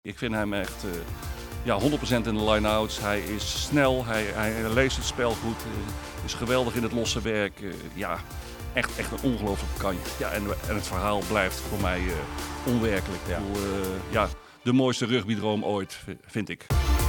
Ik vind hem echt 100% in de line-outs. Hij is snel, hij leest het spel goed, is geweldig in het losse werk. Echt een ongelooflijke kanje. Ja, en het verhaal blijft voor mij onwerkelijk. Ja. Ik bedoel, de mooiste rugbydroom ooit, vind ik.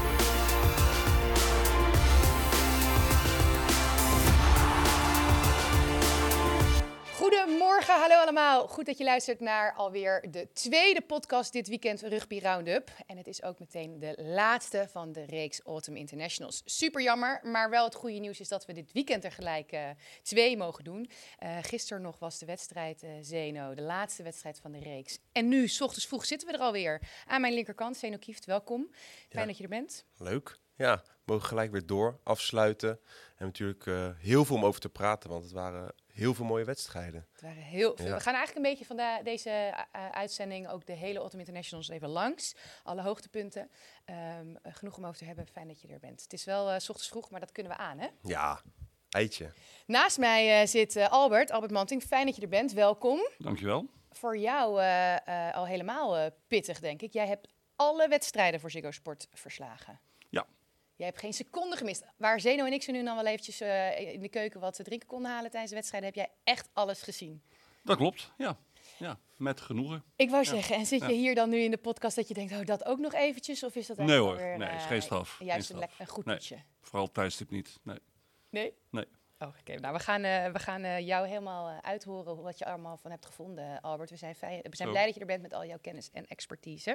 Goedemorgen, hallo allemaal. Goed dat je luistert naar alweer de tweede podcast dit weekend Rugby Roundup. En het is ook meteen de laatste van de reeks Autumn Internationals. Super jammer, maar wel het goede nieuws is dat we dit weekend er gelijk 2 mogen doen. Gisteren nog was de wedstrijd Zeno, de laatste wedstrijd van de reeks. En nu, 's ochtends vroeg, zitten we er alweer. Aan mijn linkerkant, Zeno Kieft, welkom. Fijn dat je er bent. Leuk. Ja, we mogen gelijk weer door, afsluiten. En natuurlijk heel veel om over te praten, want het waren heel veel mooie wedstrijden. Het waren heel veel. Ja. We gaan eigenlijk een beetje van deze uitzending ook de hele Autumn Internationals even langs. Alle hoogtepunten. Genoeg om over te hebben. Fijn dat je er bent. Het is wel 's ochtends vroeg, maar dat kunnen we aan, hè? Ja, eitje. Naast mij zit Albert Manting. Fijn dat je er bent. Welkom. Dankjewel. Voor jou al helemaal pittig, denk ik. Jij hebt alle wedstrijden voor Ziggo Sport verslagen. Ja. Jij hebt geen seconde gemist. Waar Zeno en ik zo nu dan wel eventjes in de keuken wat te drinken konden halen tijdens de wedstrijden, heb jij echt alles gezien. Dat klopt, ja. Ja, met genoegen. Ik wou zeggen, en zit je hier dan nu in de podcast dat je denkt, oh, dat ook nog eventjes? Of is dat Nee eigenlijk hoor, alweer nee, is geen straf. juist Geen een straf. goed Nee. toetje? Vooral tijdstip niet, nee. Nee? Nee. Oh, oké. Nou, we gaan jou helemaal uithoren wat je allemaal van hebt gevonden, Albert. We zijn blij dat je er bent met al jouw kennis en expertise.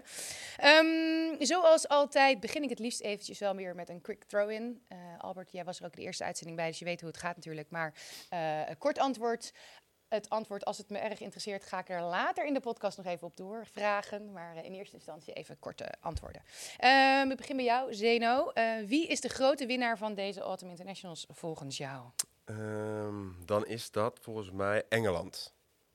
Zoals altijd begin ik het liefst eventjes wel weer met een quick throw-in. Albert, jij was er ook de eerste uitzending bij, dus je weet hoe het gaat natuurlijk. Maar een kort antwoord. Het antwoord, als het me erg interesseert, ga ik er later in de podcast nog even op doorvragen. Maar in eerste instantie even korte antwoorden. We beginnen bij jou, Zeno. Wie is de grote winnaar van deze Autumn Internationals volgens jou? Dan is dat volgens mij Engeland.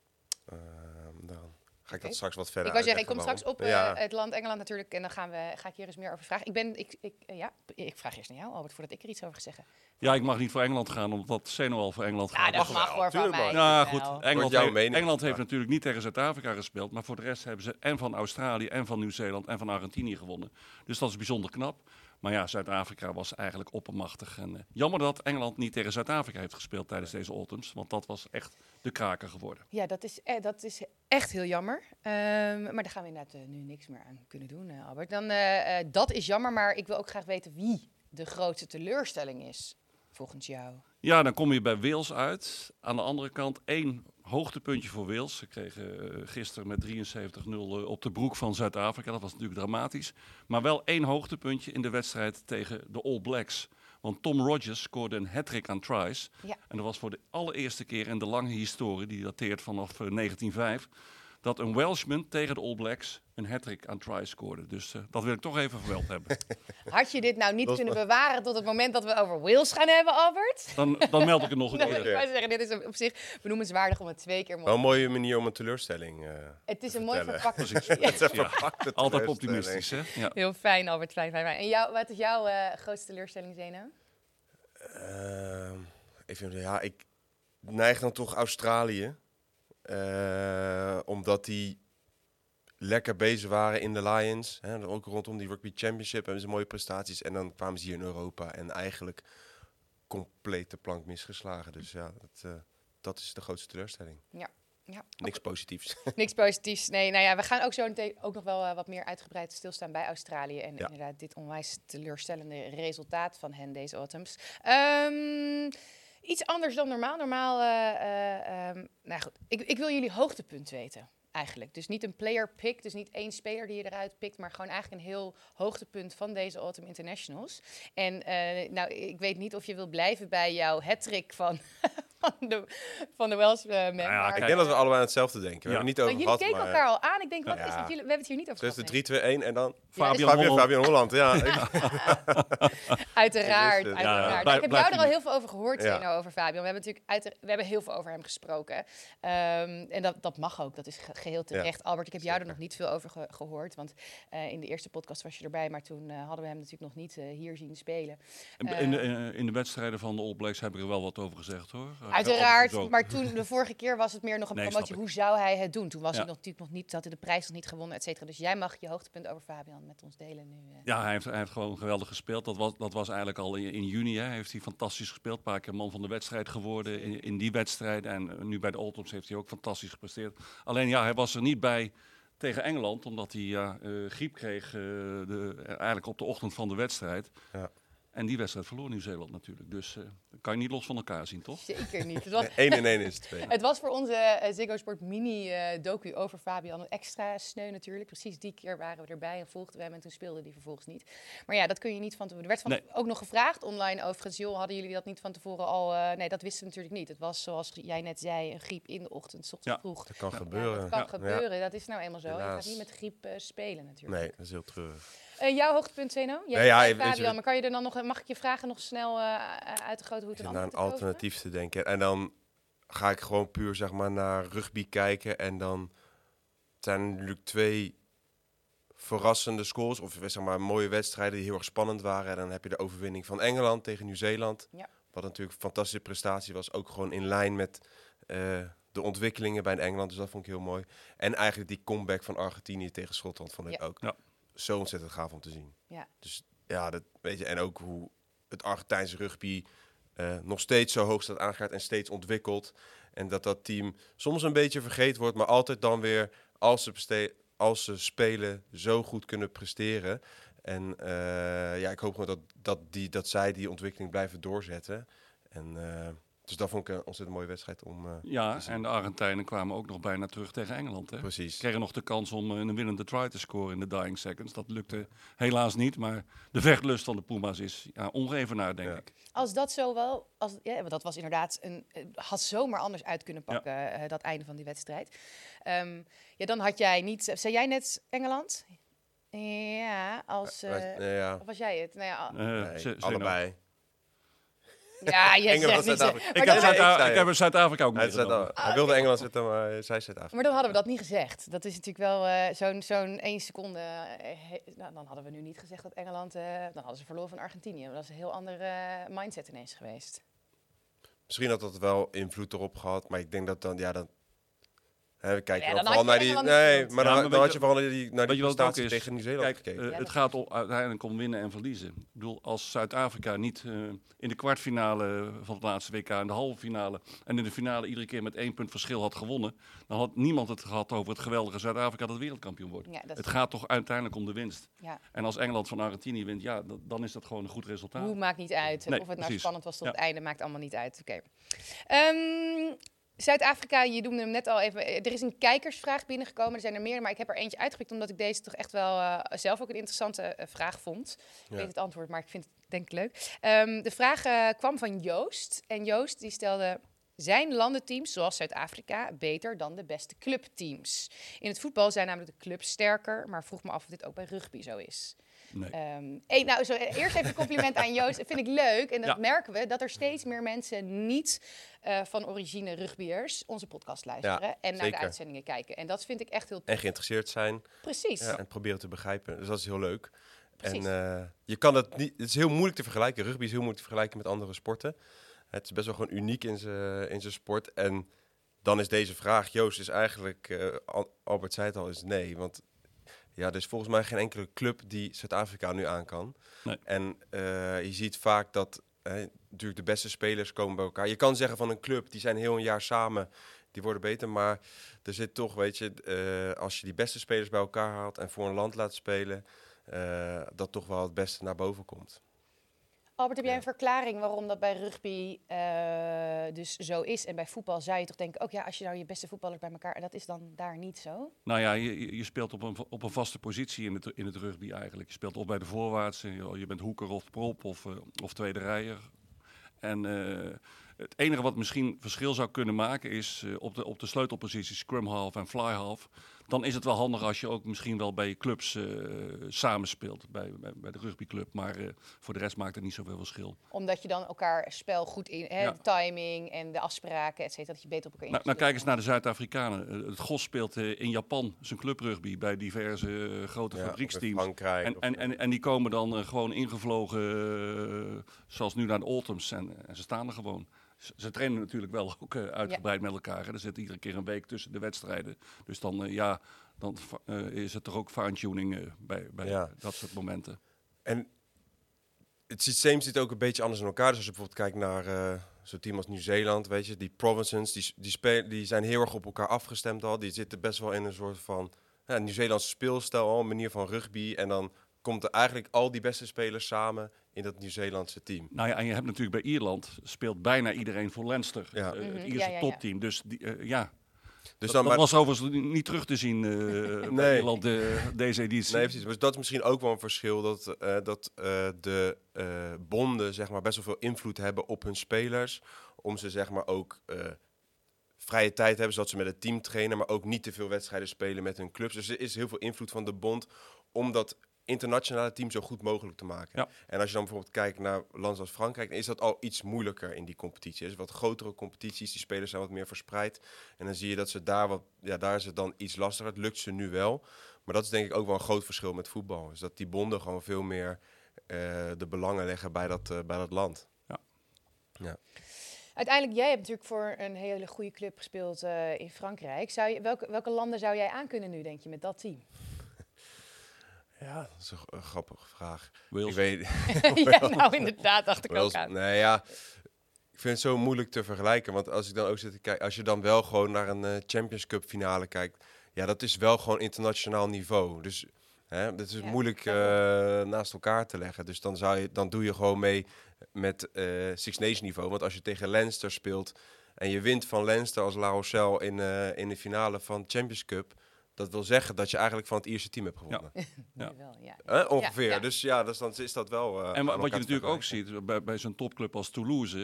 Dan ga ik dat straks wat verder Ik wou zeggen, ik kom uitleggen straks op waarom. het land Engeland natuurlijk. En dan ga ik hier eens meer over vragen. Ik vraag eerst naar jou, Albert, voordat ik er iets over ga zeggen. Ja, ik mag niet voor Engeland gaan, omdat Zeno al voor Engeland gaat. Ja, dat mag mag wel, hoor van tuurlijk mij. mag. Nou Wel. goed, mening. Engeland heeft Ja. natuurlijk niet tegen Zuid-Afrika gespeeld. Maar voor de rest hebben ze en van Australië en van Nieuw-Zeeland en van Argentinië gewonnen. Dus dat is bijzonder knap. Maar ja, Zuid-Afrika was eigenlijk oppermachtig. En jammer dat Engeland niet tegen Zuid-Afrika heeft gespeeld tijdens deze Autumns. Want dat was echt de kraker geworden. Ja, dat is echt heel jammer. Maar daar gaan we inderdaad nu niks meer aan kunnen doen, Albert. Dat is jammer, maar ik wil ook graag weten wie de grootste teleurstelling is, volgens jou. Ja, dan kom je bij Wales uit. Aan de andere kant 1 hoogtepuntje voor Wales. Ze kregen gisteren met 73-0 op de broek van Zuid-Afrika. Dat was natuurlijk dramatisch. Maar wel 1 hoogtepuntje in de wedstrijd tegen de All Blacks. Want Tom Rogers scoorde een hat-trick aan tries. Ja. En dat was voor de allereerste keer in de lange historie, die dateert vanaf 1905... dat een Welshman tegen de All Blacks een hat-trick aan tries scoorde. Dus dat wil ik toch even vermeld hebben. Had je dit nou niet kunnen bewaren tot het moment dat we over Wales gaan hebben, Albert? Dan meld ik het nog een Ik keer. wou zeggen, dit is op zich benoemenswaardig om het 2 keer Wel een mooie manier om een teleurstelling Het is een mooi vertellen. verpakt. Precies. Ja. verpakte Altijd teleurstelling. optimistisch, hè? Ja. Heel fijn, Albert. Fijn. En wat is jouw grootste teleurstelling, Zeno? Ik neig dan toch Australië. Omdat die lekker bezig waren in de Lions. Hè, ook rondom die Rugby Championship hebben ze mooie prestaties. En dan kwamen ze hier in Europa en eigenlijk compleet de plank misgeslagen. Dus ja, dat is de grootste teleurstelling. Ja. Niks positiefs. Niks positiefs. Nee, nou ja, we gaan ook zo meteen ook nog wel wat meer uitgebreid stilstaan bij Australië. En Ja. inderdaad dit onwijs teleurstellende resultaat van hen deze autumns. Iets anders dan normaal. Nou goed, ik wil jullie hoogtepunt weten. Eigenlijk. Dus niet een player pick, dus niet 1 speler die je eruit pikt, maar gewoon eigenlijk een heel hoogtepunt van deze Autumn Internationals. En ik weet niet of je wil blijven bij jouw hat-trick van de Welshman. ja, Ik denk dat we allebei aan hetzelfde denken. We Ja. hebben het niet Maar over jullie gehad, keken maar elkaar al aan. Ik denk, wat Ja. is het? We hebben het hier niet over dus gehad. de 3-2-1 en dan Fabian Fabian Holland. Ja, Uiteraard. Ja, uiteraard. blijf- Ik heb blijf jou er al je heel veel over gehoord, Ja. Zeno, over Fabian. We hebben heel veel over hem gesproken. En dat mag ook. Dat is geheel terecht. Ja, Albert, ik heb jou er zeker. nog niet veel over gehoord. Want in de eerste podcast was je erbij. Maar toen hadden we hem natuurlijk nog niet hier zien spelen. In de wedstrijden van de All Blacks heb ik er wel wat over gezegd, hoor. Uiteraard. Zo. Maar toen, de vorige keer was het meer nog een Nee, promotie. snap ik. Hoe zou hij het doen? Toen was Ja. hij natuurlijk nog niet, had hij de prijs nog niet gewonnen, et cetera. Dus jij mag je hoogtepunt over Fabian dan met ons delen nu? Ja, hij heeft gewoon geweldig gespeeld. Dat was eigenlijk al in juni. Hè. Heeft hij fantastisch gespeeld. Een paar keer man van de wedstrijd geworden in die wedstrijd. En nu bij de Old Toms heeft hij ook fantastisch gepresteerd. Alleen ja, hij was er niet bij tegen Engeland. Omdat hij griep kreeg eigenlijk op de ochtend van de wedstrijd. Ja. En die wedstrijd verloor Nieuw-Zeeland natuurlijk. Dus dat kan je niet los van elkaar zien, toch? Zeker niet. Het was 1-1 is het 2. Het was voor onze Ziggo Sport mini-docu over Fabian een extra sneu natuurlijk. Precies die keer waren we erbij en volgden we hem en toen speelde die vervolgens niet. Maar ja, dat kun je niet van tevoren. Er werd ook nog gevraagd online overigens. Joh, hadden jullie dat niet van tevoren al... nee, dat wisten we natuurlijk niet. Het was zoals jij net zei, een griep in de ochtend, 's ochtends vroeg. Dat kan gebeuren. Dat kan gebeuren. Dat is nou eenmaal zo. Helaas. Je gaat niet met griep spelen natuurlijk. Nee, dat is heel treurig. Jouw hoogtepunt, Zeno? Fabian, maar kan je er dan nog... Mag ik je vragen nog snel uit de grote hoed en Naar een alternatief te denken. En dan ga ik gewoon puur zeg maar naar rugby kijken. En dan zijn er natuurlijk 2 verrassende scores. Of zeg maar mooie wedstrijden die heel erg spannend waren. En dan heb je de overwinning van Engeland tegen Nieuw-Zeeland. Ja. Wat natuurlijk een fantastische prestatie was. Ook gewoon in lijn met de ontwikkelingen bij Engeland. Dus dat vond ik heel mooi. En eigenlijk die comeback van Argentinië tegen Schotland vond ik ook zo ontzettend gaaf om te zien. Ja. Dus ja, dat weet je. En ook hoe het Argentijnse rugby nog steeds zo hoog staat aangegaat en steeds ontwikkelt. En dat team soms een beetje vergeten wordt, maar altijd dan weer, als ze spelen, zo goed kunnen presteren. En ik hoop gewoon dat zij die ontwikkeling blijven doorzetten. En dus dat vond ik een ontzettend mooie wedstrijd om te zien. En de Argentijnen kwamen ook nog bijna terug tegen Engeland. Hè? Precies. Kregen nog de kans om een winnende try te scoren in de dying seconds. Dat lukte helaas niet, maar de vechtlust van de Puma's is ongeëvenaard, denk ik. Als dat zo wel... want dat was inderdaad had zomaar anders uit kunnen pakken, dat einde van die wedstrijd. Dan had jij niet... Zei jij net Engeland? Ja, als... Of was jij het? Nee, allebei. Ja, je Engeland, zegt niet... Ik heb Zuid-Afrika ook meegenomen. Hij wilde Engeland zitten, maar zij Zuid-Afrika. Maar dan hadden we dat niet gezegd. Dat is natuurlijk wel zo'n 1 seconde... dan hadden we nu niet gezegd dat Engeland... dan hadden ze verloren van Argentinië. Dat is een heel andere mindset ineens geweest. Misschien had dat wel invloed erop gehad, maar ik denk dat dan... we kijken dan vooral naar die... Nee, maar dan had je vooral naar die prestatie is, tegen Nieuw-Zeeland gekeken. Het gaat uiteindelijk om winnen en verliezen. Ik bedoel, als Zuid-Afrika niet in de kwartfinale van het laatste WK... in de halve finale en in de finale iedere keer met 1 punt verschil had gewonnen... dan had niemand het gehad over het geweldige Zuid-Afrika dat wereldkampioen wordt. Ja, het gaat toch uiteindelijk om de winst. Ja. En als Engeland van Argentinië wint, dan is dat gewoon een goed resultaat. Hoe maakt niet uit. Nee, of het nou precies. spannend was tot het einde, maakt allemaal niet uit. Oké. Zuid-Afrika, je noemde hem net al even. Er is een kijkersvraag binnengekomen. Er zijn er meer, maar ik heb er eentje uitgepikt... omdat ik deze toch echt wel zelf ook een interessante vraag vond. Ik weet het antwoord, maar ik vind het denk ik leuk. De vraag kwam van Joost. En Joost die stelde... Zijn landenteams, zoals Zuid-Afrika, beter dan de beste clubteams? In het voetbal zijn namelijk de clubs sterker... maar vroeg me af of dit ook bij rugby zo is. Nee. Eerst even een compliment aan Joost. Dat vind ik leuk. En dat merken we, dat er steeds meer mensen niet van origine rugbyers onze podcast luisteren en naar de uitzendingen kijken. En dat vind ik echt heel tof. En geïnteresseerd zijn. Precies. En proberen te begrijpen. Dus dat is heel leuk. Precies. En je kan het niet... Het is heel moeilijk te vergelijken. Rugby is heel moeilijk te vergelijken met andere sporten. Het is best wel gewoon uniek in zijn sport. En dan is deze vraag, Joost, is eigenlijk... Albert zei het al, is nee. Want... Ja, er is volgens mij geen enkele club die Zuid-Afrika nu aan kan. Nee. En je ziet vaak dat natuurlijk de beste spelers komen bij elkaar. Je kan zeggen van een club, die zijn heel een jaar samen, die worden beter. Maar er zit toch, weet je, als je die beste spelers bij elkaar haalt en voor een land laat spelen, dat toch wel het beste naar boven komt. Albert, heb jij een verklaring waarom dat bij rugby dus zo is? En bij voetbal zou je toch denken, ook als je nou je beste voetballers bij elkaar... En dat is dan daar niet zo? Nou ja, je speelt op een vaste positie in het rugby eigenlijk. Je speelt of bij de voorwaarts, je bent hoeker of prop of tweede rijer. En het enige wat misschien verschil zou kunnen maken is op de sleutelposities, scrum half en fly half. Dan is het wel handig als je ook misschien wel bij je clubs samenspeelt, bij de rugbyclub. Maar voor de rest maakt het niet zoveel verschil. Omdat je dan elkaar spel goed in, de timing en de afspraken, et cetera, dat je beter op elkaar nou, kijk eens naar de Zuid-Afrikanen. Het GOS speelt in Japan zijn clubrugby bij diverse grote fabrieksteams. En die komen dan gewoon ingevlogen, zoals nu naar de Autumns. En ze staan er gewoon. Ze trainen natuurlijk wel ook uitgebreid met elkaar. Hè. Er zit iedere keer een week tussen de wedstrijden. Dus dan, dan is het toch ook fine-tuning bij dat soort momenten. En het systeem zit ook een beetje anders in elkaar. Dus als je bijvoorbeeld kijkt naar zo'n team als Nieuw-Zeeland, weet je, die provinces, die zijn heel erg op elkaar afgestemd al. Die zitten best wel in een soort van Nieuw-Zeelandse speelstijl al, een manier van rugby. En dan komt er eigenlijk al die beste spelers samen in dat Nieuw-Zeelandse team. Nou ja, en je hebt natuurlijk bij Ierland speelt bijna iedereen voor Leinster. Ja. Het Ierse topteam. Dus Dus dat dan, was overigens niet terug te zien bij Ierland deze editie. Nee, precies. Dus dat is misschien ook wel een verschil, dat de bonden zeg maar best wel veel invloed hebben op hun spelers, om ze zeg maar ook vrije tijd hebben, zodat ze met het team trainen, maar ook niet te veel wedstrijden spelen met hun clubs. Dus er is heel veel invloed van de bond om dat internationale team zo goed mogelijk te maken. Ja. En als je dan bijvoorbeeld kijkt naar landen als Frankrijk, dan is dat al iets moeilijker in die competitie. Dus wat grotere competities, die spelers zijn wat meer verspreid. En dan zie je dat ze daar is het dan iets lastiger. Het lukt ze nu wel. Maar dat is denk ik ook wel een groot verschil met voetbal. Dus dat die bonden gewoon veel meer de belangen leggen bij dat land. Ja. Uiteindelijk, jij hebt natuurlijk voor een hele goede club gespeeld in Frankrijk. Welke landen zou jij aankunnen nu, denk je, met dat team? Ja, dat is een grappige vraag. Wales. Ik weet, Ja, nou inderdaad, dacht ik ook aan. Nee, ja. Ik vind het zo moeilijk te vergelijken. Want als ik dan ook zit te kijken, als je dan wel gewoon naar een Champions Cup finale kijkt, ja, dat is wel gewoon internationaal niveau. Dus dat is moeilijk naast elkaar te leggen. Dus dan doe je gewoon mee met Six Nations niveau. Want als je tegen Leinster speelt en je wint van Leinster als La Rochelle in de finale van Champions Cup, dat wil zeggen dat je eigenlijk van het Ierse team hebt gewonnen. Ja. Ongeveer. Ja. Dus dan is dat wel. En wat je natuurlijk ook ziet bij zo'n topclub als Toulouse,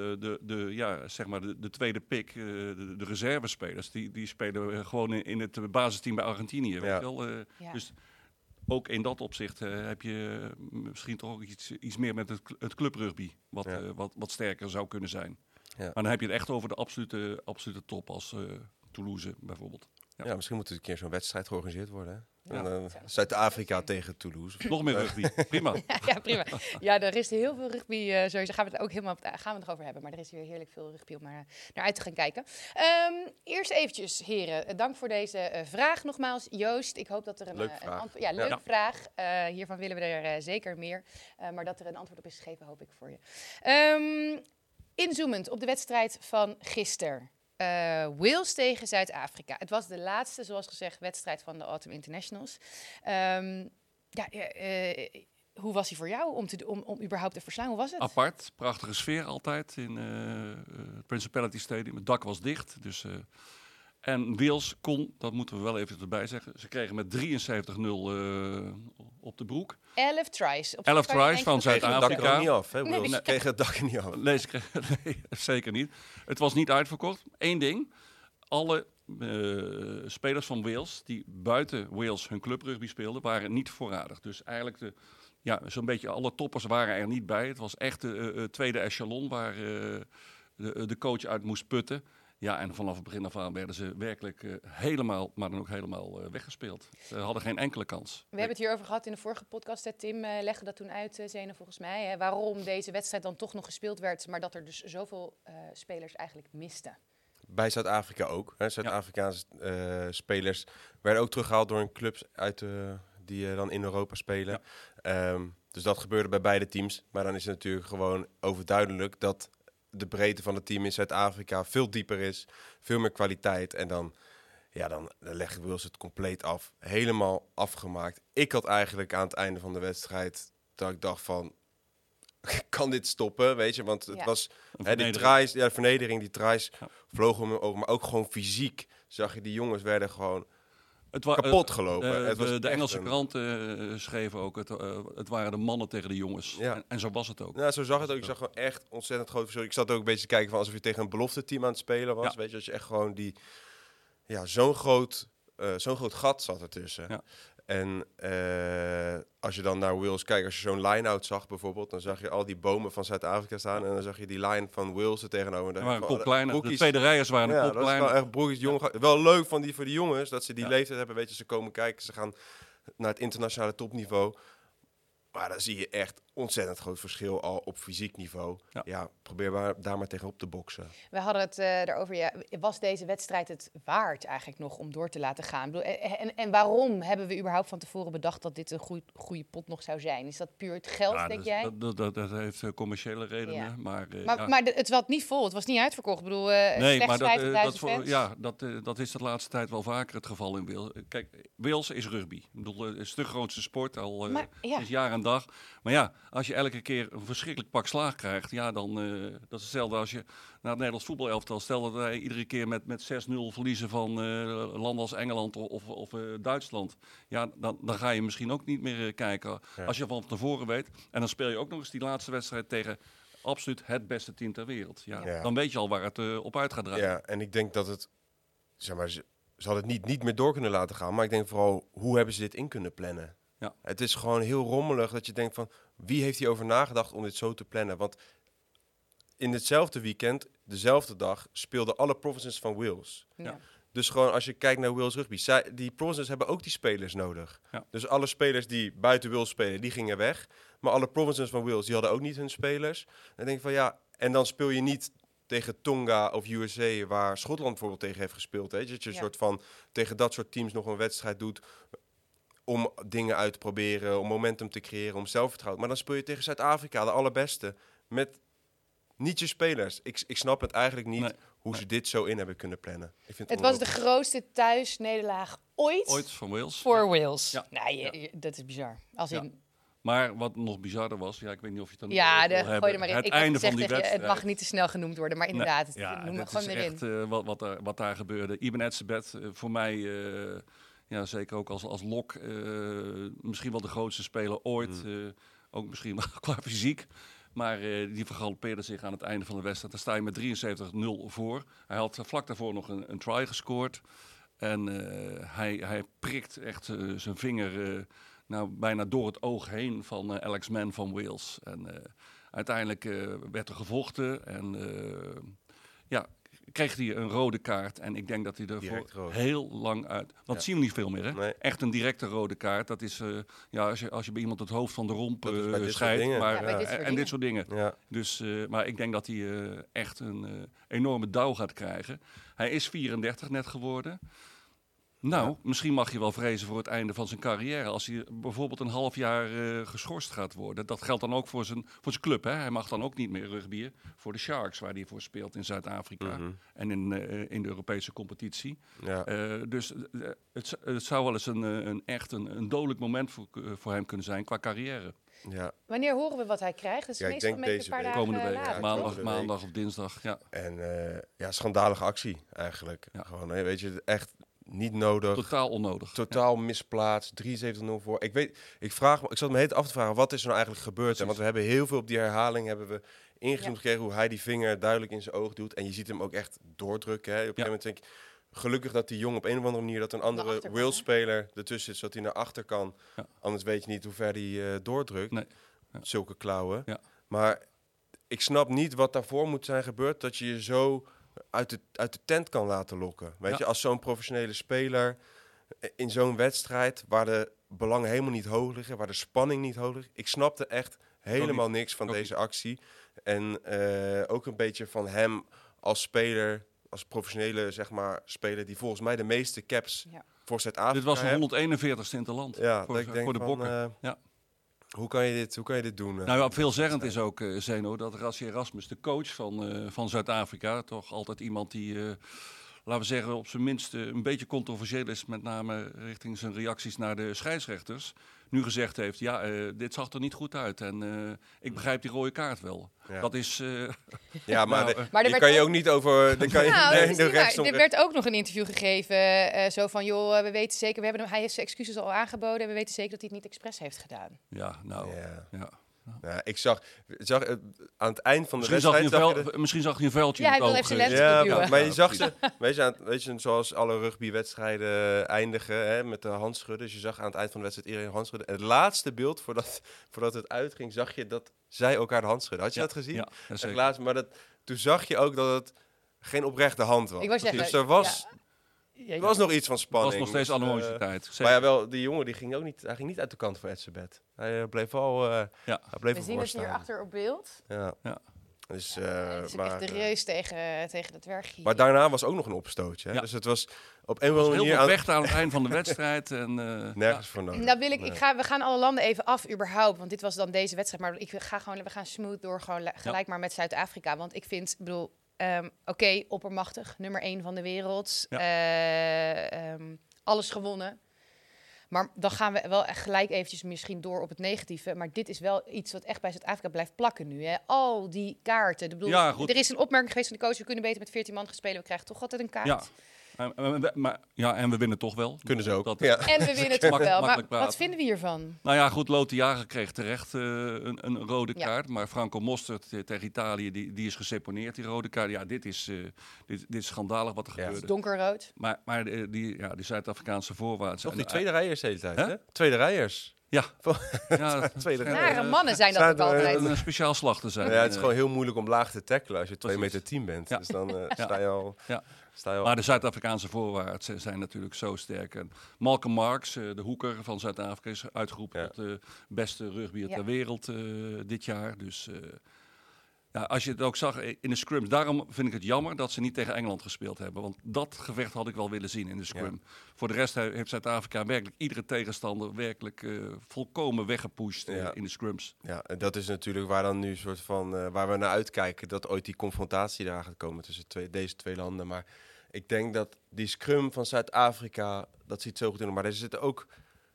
de tweede pick, de reservespelers, die spelen gewoon in het basisteam bij Argentinië. Weet je wel? Dus ook in dat opzicht heb je misschien toch ook iets meer met het clubrugby, wat sterker zou kunnen zijn. Ja. Maar dan heb je het echt over de absolute top als Toulouse bijvoorbeeld. Ja, misschien moet er een keer zo'n wedstrijd georganiseerd worden. Ja. Zuid-Afrika tegen Toulouse. Nog meer rugby, prima. Ja, prima. Ja, er is heel veel rugby. Sowieso gaan we het ook gaan we het over hebben. Maar er is weer heerlijk veel rugby om naar uit te gaan kijken. Eerst eventjes, heren. Dank voor deze vraag nogmaals. Joost, ik hoop dat er een antwoord... Ja, leuke vraag. Hiervan willen we er zeker meer. Maar dat er een antwoord op is gegeven, hoop ik voor je. Inzoomend op de wedstrijd van gisteren. Wales tegen Zuid-Afrika. Het was de laatste, zoals gezegd, wedstrijd van de Autumn Internationals. Hoe was hij voor jou om überhaupt te verslaan? Hoe was het? Apart, prachtige sfeer altijd in het Principality Stadium. Het dak was dicht, dus... En Wales kon, dat moeten we wel even erbij zeggen, ze kregen met 73-0 op de broek. 11 tries. 11 tries van Zuid-Afrika. Het dak niet af, hè? Wales kregen het dak niet af. Nee, zeker niet. Het was niet uitverkocht. Eén ding, alle spelers van Wales die buiten Wales hun clubrugby speelden, waren niet voorradig. Dus eigenlijk zo'n beetje alle toppers waren er niet bij. Het was echt de tweede echelon waar de coach uit moest putten. Ja, en vanaf het begin af aan werden ze werkelijk helemaal weggespeeld. Ze hadden geen enkele kans. We hebben het hierover gehad in de vorige podcast. Tim legde dat toen uit, Zene, volgens mij. Hè, waarom deze wedstrijd dan toch nog gespeeld werd, maar dat er dus zoveel spelers eigenlijk misten. Bij Zuid-Afrika ook. Zuid-Afrikaanse spelers werden ook teruggehaald door een clubs die dan in Europa spelen. Ja. Dus dat gebeurde bij beide teams. Maar dan is het natuurlijk gewoon overduidelijk dat de breedte van het team in Zuid-Afrika veel dieper is, veel meer kwaliteit. En dan leggen Wales het compleet af. Helemaal afgemaakt. Ik had eigenlijk aan het einde van de wedstrijd dat ik dacht van, kan dit stoppen, weet je? Want het was die tries, de vernedering, die tries vlogen om mijn ogen. Maar ook gewoon fysiek zag je, die jongens werden gewoon kapot gelopen. De Engelse kranten schreven ook, het waren de mannen tegen de jongens. Ja. En zo was het ook. Ja, zo zag het ook. Ik zag gewoon echt ontzettend groot verschil. Ik zat ook een beetje te kijken van alsof je tegen een belofte team aan het spelen was. Ja. Weet je, als je echt gewoon zo'n groot gat zat ertussen. Ja. En als je dan naar Wales kijkt, als je zo'n line-out zag bijvoorbeeld, dan zag je al die bomen van Zuid-Afrika staan en dan zag je die line van Wales er tegenover. De tweede rijers waren een kop klein. Dat is echt broekjes jong. Wel leuk voor die jongens dat ze die leeftijd hebben. Weet je, ze komen kijken, ze gaan naar het internationale topniveau. Maar dan zie je echt ontzettend groot verschil al op fysiek niveau. Ja. Ja, probeer daar maar tegenop te boksen. We hadden het daarover. Ja, was deze wedstrijd het waard eigenlijk nog om door te laten gaan? Ik bedoel, en waarom hebben we überhaupt van tevoren bedacht dat dit een goede pot nog zou zijn? Is dat puur het geld, denk jij? Dat heeft commerciële redenen. Ja. Maar het was niet vol, het was niet uitverkocht. Ik bedoel, nee, slechts maar 50.000 fans. dat is de laatste tijd wel vaker het geval in Wales. Kijk, Wales is rugby. Ik bedoel, het is de grootste sport al sinds jaar en dag. Maar ja, als je elke keer een verschrikkelijk pak slaag krijgt, ja, dan dat is hetzelfde als je naar het Nederlands voetbalelftal stel dat wij iedere keer met 6-0 verliezen van landen als Engeland of Duitsland. Ja, dan ga je misschien ook niet meer kijken als je van tevoren weet. En dan speel je ook nog eens die laatste wedstrijd tegen absoluut het beste team ter wereld. Ja. Dan weet je al waar het op uit gaat draaien. Ja, en ik denk dat het, zeg maar, ze hadden het niet meer door kunnen laten gaan. Maar ik denk vooral, hoe hebben ze dit in kunnen plannen? Ja. Het is gewoon heel rommelig dat je denkt van, wie heeft hierover nagedacht om dit zo te plannen? Want in hetzelfde weekend, dezelfde dag, speelden alle provinces van Wales. Ja. Dus gewoon als je kijkt naar Wales rugby, die provinces hebben ook die spelers nodig. Ja. Dus alle spelers die buiten Wales spelen, die gingen weg. Maar alle provinces van Wales, die hadden ook niet hun spelers. En denk ik van ja, en dan speel je niet tegen Tonga of USA, waar Schotland bijvoorbeeld tegen heeft gespeeld. Hè? Dat je een soort van tegen dat soort teams nog een wedstrijd doet om dingen uit te proberen, om momentum te creëren, om zelfvertrouwen. Maar dan speel je tegen Zuid-Afrika, de allerbeste, met niet je spelers. Ik snap het eigenlijk niet hoe ze dit zo in hebben kunnen plannen. Ik vind het was de grootste thuisnederlaag ooit van Wales. Voor Wales. Ja. Nou, dat is bizar. Als in... Maar wat nog bizarder was, ik weet niet of je het dan gooi er hebben. maar in. Het einde van die wedstrijd. Het mag niet te snel genoemd worden, maar inderdaad, noem het gewoon erin. Echt wat daar gebeurde. Ibn Etzebeth, voor mij, zeker ook als lok, misschien wel de grootste speler ooit. Ook misschien wel qua fysiek. Maar die vergalopeerde zich aan het einde van de wedstrijd. Daar sta je met 73-0 voor. Hij had vlak daarvoor nog een try gescoord. En hij prikt echt zijn vinger bijna door het oog heen van Alex Mann van Wales. En uiteindelijk werd er gevochten. En kreeg hij een rode kaart. En ik denk dat hij er heel lang uit... Want zien we niet veel meer, hè? Nee. Echt een directe rode kaart. Dat is als je bij iemand het hoofd van de romp scheidt. En dit soort dingen. Ja. Dus, maar ik denk dat hij echt een enorme douw gaat krijgen. Hij is 34 net geworden. Misschien mag je wel vrezen voor het einde van zijn carrière. Als hij bijvoorbeeld een half jaar geschorst gaat worden. Dat geldt dan ook voor zijn club. Hè? Hij mag dan ook niet meer rugbyen voor de Sharks, waar hij voor speelt in Zuid-Afrika. En in de Europese competitie. Ja. Dus het zou wel eens een dodelijk moment voor hem kunnen zijn qua carrière. Ja. Wanneer horen we wat hij krijgt? Dus ik denk deze week. Komende week. Maandag of dinsdag. Ja. En schandalige actie eigenlijk. Ja. Gewoon, weet je, echt... Niet nodig. Totaal onnodig. Totaal misplaatst. 73-0 voor. Ik zat me heel af te vragen, wat is er nou eigenlijk gebeurd? Want we hebben heel veel op die herhaling ingezoomd gekregen hoe hij die vinger duidelijk in zijn oog doet. En je ziet hem ook echt doordrukken. Hè. Op een gegeven moment denk ik, gelukkig dat die jongen op een of andere manier, dat een andere Wales-speler ertussen zit, zodat hij naar achter kan. Ja. Anders weet je niet hoe ver hij doordrukt. Nee. Ja. Zulke klauwen. Ja. Maar ik snap niet wat daarvoor moet zijn gebeurd, dat je je zo uit de tent kan laten lokken. Weet je, als zo'n professionele speler in zo'n wedstrijd waar de belangen helemaal niet hoog liggen, waar de spanning niet hoog ligt. Ik snapte echt helemaal niks van deze actie. En ook een beetje van hem als speler, als professionele speler die volgens mij de meeste caps voor Zuid-Afrika. Dit was de 141ste in het land voor de Bokken. Hoe kan je dit doen? Veelzeggend is ook, Zeno, dat Rassie Erasmus, de coach van Zuid-Afrika, toch altijd iemand die, laten we zeggen, op zijn minst een beetje controversieel is, met name richting zijn reacties naar de scheidsrechters, nu gezegd heeft, dit zag er niet goed uit en ik begrijp die rode kaart wel. Ja. Dat is... maar die kan je ook niet over... Er werd ook nog een interview gegeven, zo van, joh, we weten zeker, hij heeft zijn excuses al aangeboden en we weten zeker dat hij het niet expres heeft gedaan. Ja, ik zag aan het eind van de wedstrijd... Misschien zag hij een vuiltje in het oog. Hij wil even zijn maar je zag ze... Weet je, zoals alle rugbywedstrijden eindigen, hè, met de handschudden. Dus je zag aan het eind van de wedstrijd iedereen handschudden. En het laatste beeld, voordat het uitging, zag je dat zij elkaar de hand schudden. Had je dat gezien? Ja, zeker. Laatste, maar toen zag je ook dat het geen oprechte hand was. Dus er was... Er was nog iets van Het spanning. was nog steeds dus, animositeit. maar ja, wel, die jongen die ging niet uit de kant van Etzebeth. Hij bleef wel hij bleef We ervoor zien het staan. hier achter op beeld. Ja. Ja. Dus, Het is ook echt de reus tegen het werk. maar daarna was ook nog een opstootje. Hè? Ja. Dus het was op een Er of was andere heel manier veel vechten aan het eind van de wedstrijd. En, nergens voor nodig. Nou we gaan alle landen even af überhaupt, want dit was dan deze wedstrijd. Maar we gaan smooth door gewoon gelijk maar met Zuid-Afrika. Want ik vind, oké, oppermachtig, nummer 1 van de wereld. Alles gewonnen. Maar dan gaan we wel echt gelijk eventjes misschien door op het negatieve. Maar dit is wel iets wat echt bij Zuid-Afrika blijft plakken nu. Hè? Al die kaarten. Ik bedoel, er is een opmerking geweest van de coach. We kunnen beter met 14 man gaan spelen. We krijgen toch altijd een kaart. En we winnen toch wel. Kunnen ze ook. Dat, ja. En we winnen toch wel. Maar praten. wat vinden we hiervan? Nou ja, goed, Lotte Jager kreeg terecht een rode kaart. Maar Franco Mostert tegen Italië, die is geseponeerd, die rode kaart. Ja, dit is schandalig wat er gebeurde. Donkerrood. Maar die Zuid-Afrikaanse voorwaarts. Toch die tweede rijers de hele tijd, hè? Tweede rijers. Ja. Tweede Nare mannen zijn dat ook altijd. Een speciaal slag te zijn. Ja, het is gewoon heel moeilijk om laag te tackelen als je 2,10 meter bent. Ja. Dus dan sta je al... Ja. Sta je al... Maar de Zuid-Afrikaanse voorwaarts zijn natuurlijk zo sterk. En Malcolm Marx, de hoeker van Zuid-Afrika, is uitgeroepen tot de beste rugbier ter wereld dit jaar. Dus als je het ook zag in de scrums, daarom vind ik het jammer dat ze niet tegen Engeland gespeeld hebben. Want dat gevecht had ik wel willen zien in de scrum. Ja. Voor de rest heeft Zuid-Afrika werkelijk iedere tegenstander werkelijk volkomen weggepusht in de scrums. Ja, en dat is natuurlijk waar dan nu soort van waar we naar uitkijken, dat ooit die confrontatie daar gaat komen tussen deze twee landen. Maar ik denk dat die scrum van Zuid-Afrika, dat ziet zo goed in. Maar er zitten ook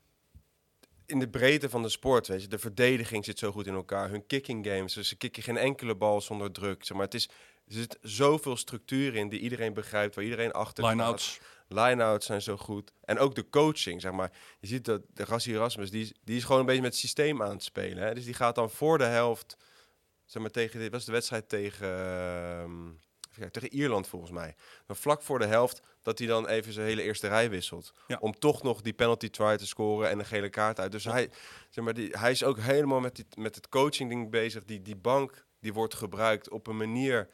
in de breedte van de sport, weet je, de verdediging zit zo goed in elkaar. Hun kicking games, dus ze kicken geen enkele bal zonder druk. Zeg maar, er zit zoveel structuur in die iedereen begrijpt, waar iedereen achter Line-outs. Line-outs zijn zo goed. En ook de coaching, zeg maar. Je ziet dat de Rassie Erasmus, die is gewoon een beetje met het systeem aan het spelen. Hè? Dus die gaat dan voor de helft, zeg maar, dit was de wedstrijd tegen Ierland volgens mij. Maar vlak voor de helft dat hij dan even zijn hele eerste rij wisselt. Ja. Om toch nog die penalty try te scoren en een gele kaart uit. Dus hij is ook helemaal met het coaching ding bezig. Die bank die wordt gebruikt op een manier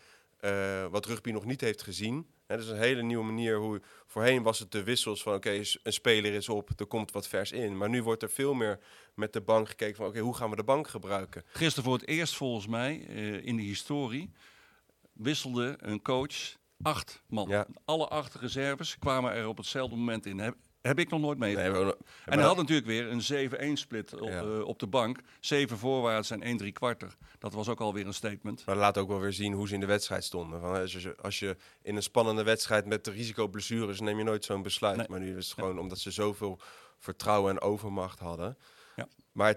wat rugby nog niet heeft gezien. Dat is een hele nieuwe manier. Voorheen was het de wissels van oké, een speler is op, er komt wat vers in. Maar nu wordt er veel meer met de bank gekeken van oké, hoe gaan we de bank gebruiken? Gisteren voor het eerst volgens mij in de historie wisselde een coach 8 man. Ja. Alle 8 reserves kwamen er op hetzelfde moment in. Heb ik nog nooit meegemaakt. Nee, en hij had natuurlijk weer een 7-1 split op de bank. 7 voorwaarts en 1 3/4. Dat was ook alweer een statement. Maar laat ook wel weer zien hoe ze in de wedstrijd stonden. Van, als je in een spannende wedstrijd met de risicoblessures neem je nooit zo'n besluit. Nee. Maar nu is het gewoon omdat ze zoveel vertrouwen en overmacht hadden. Ja. Maar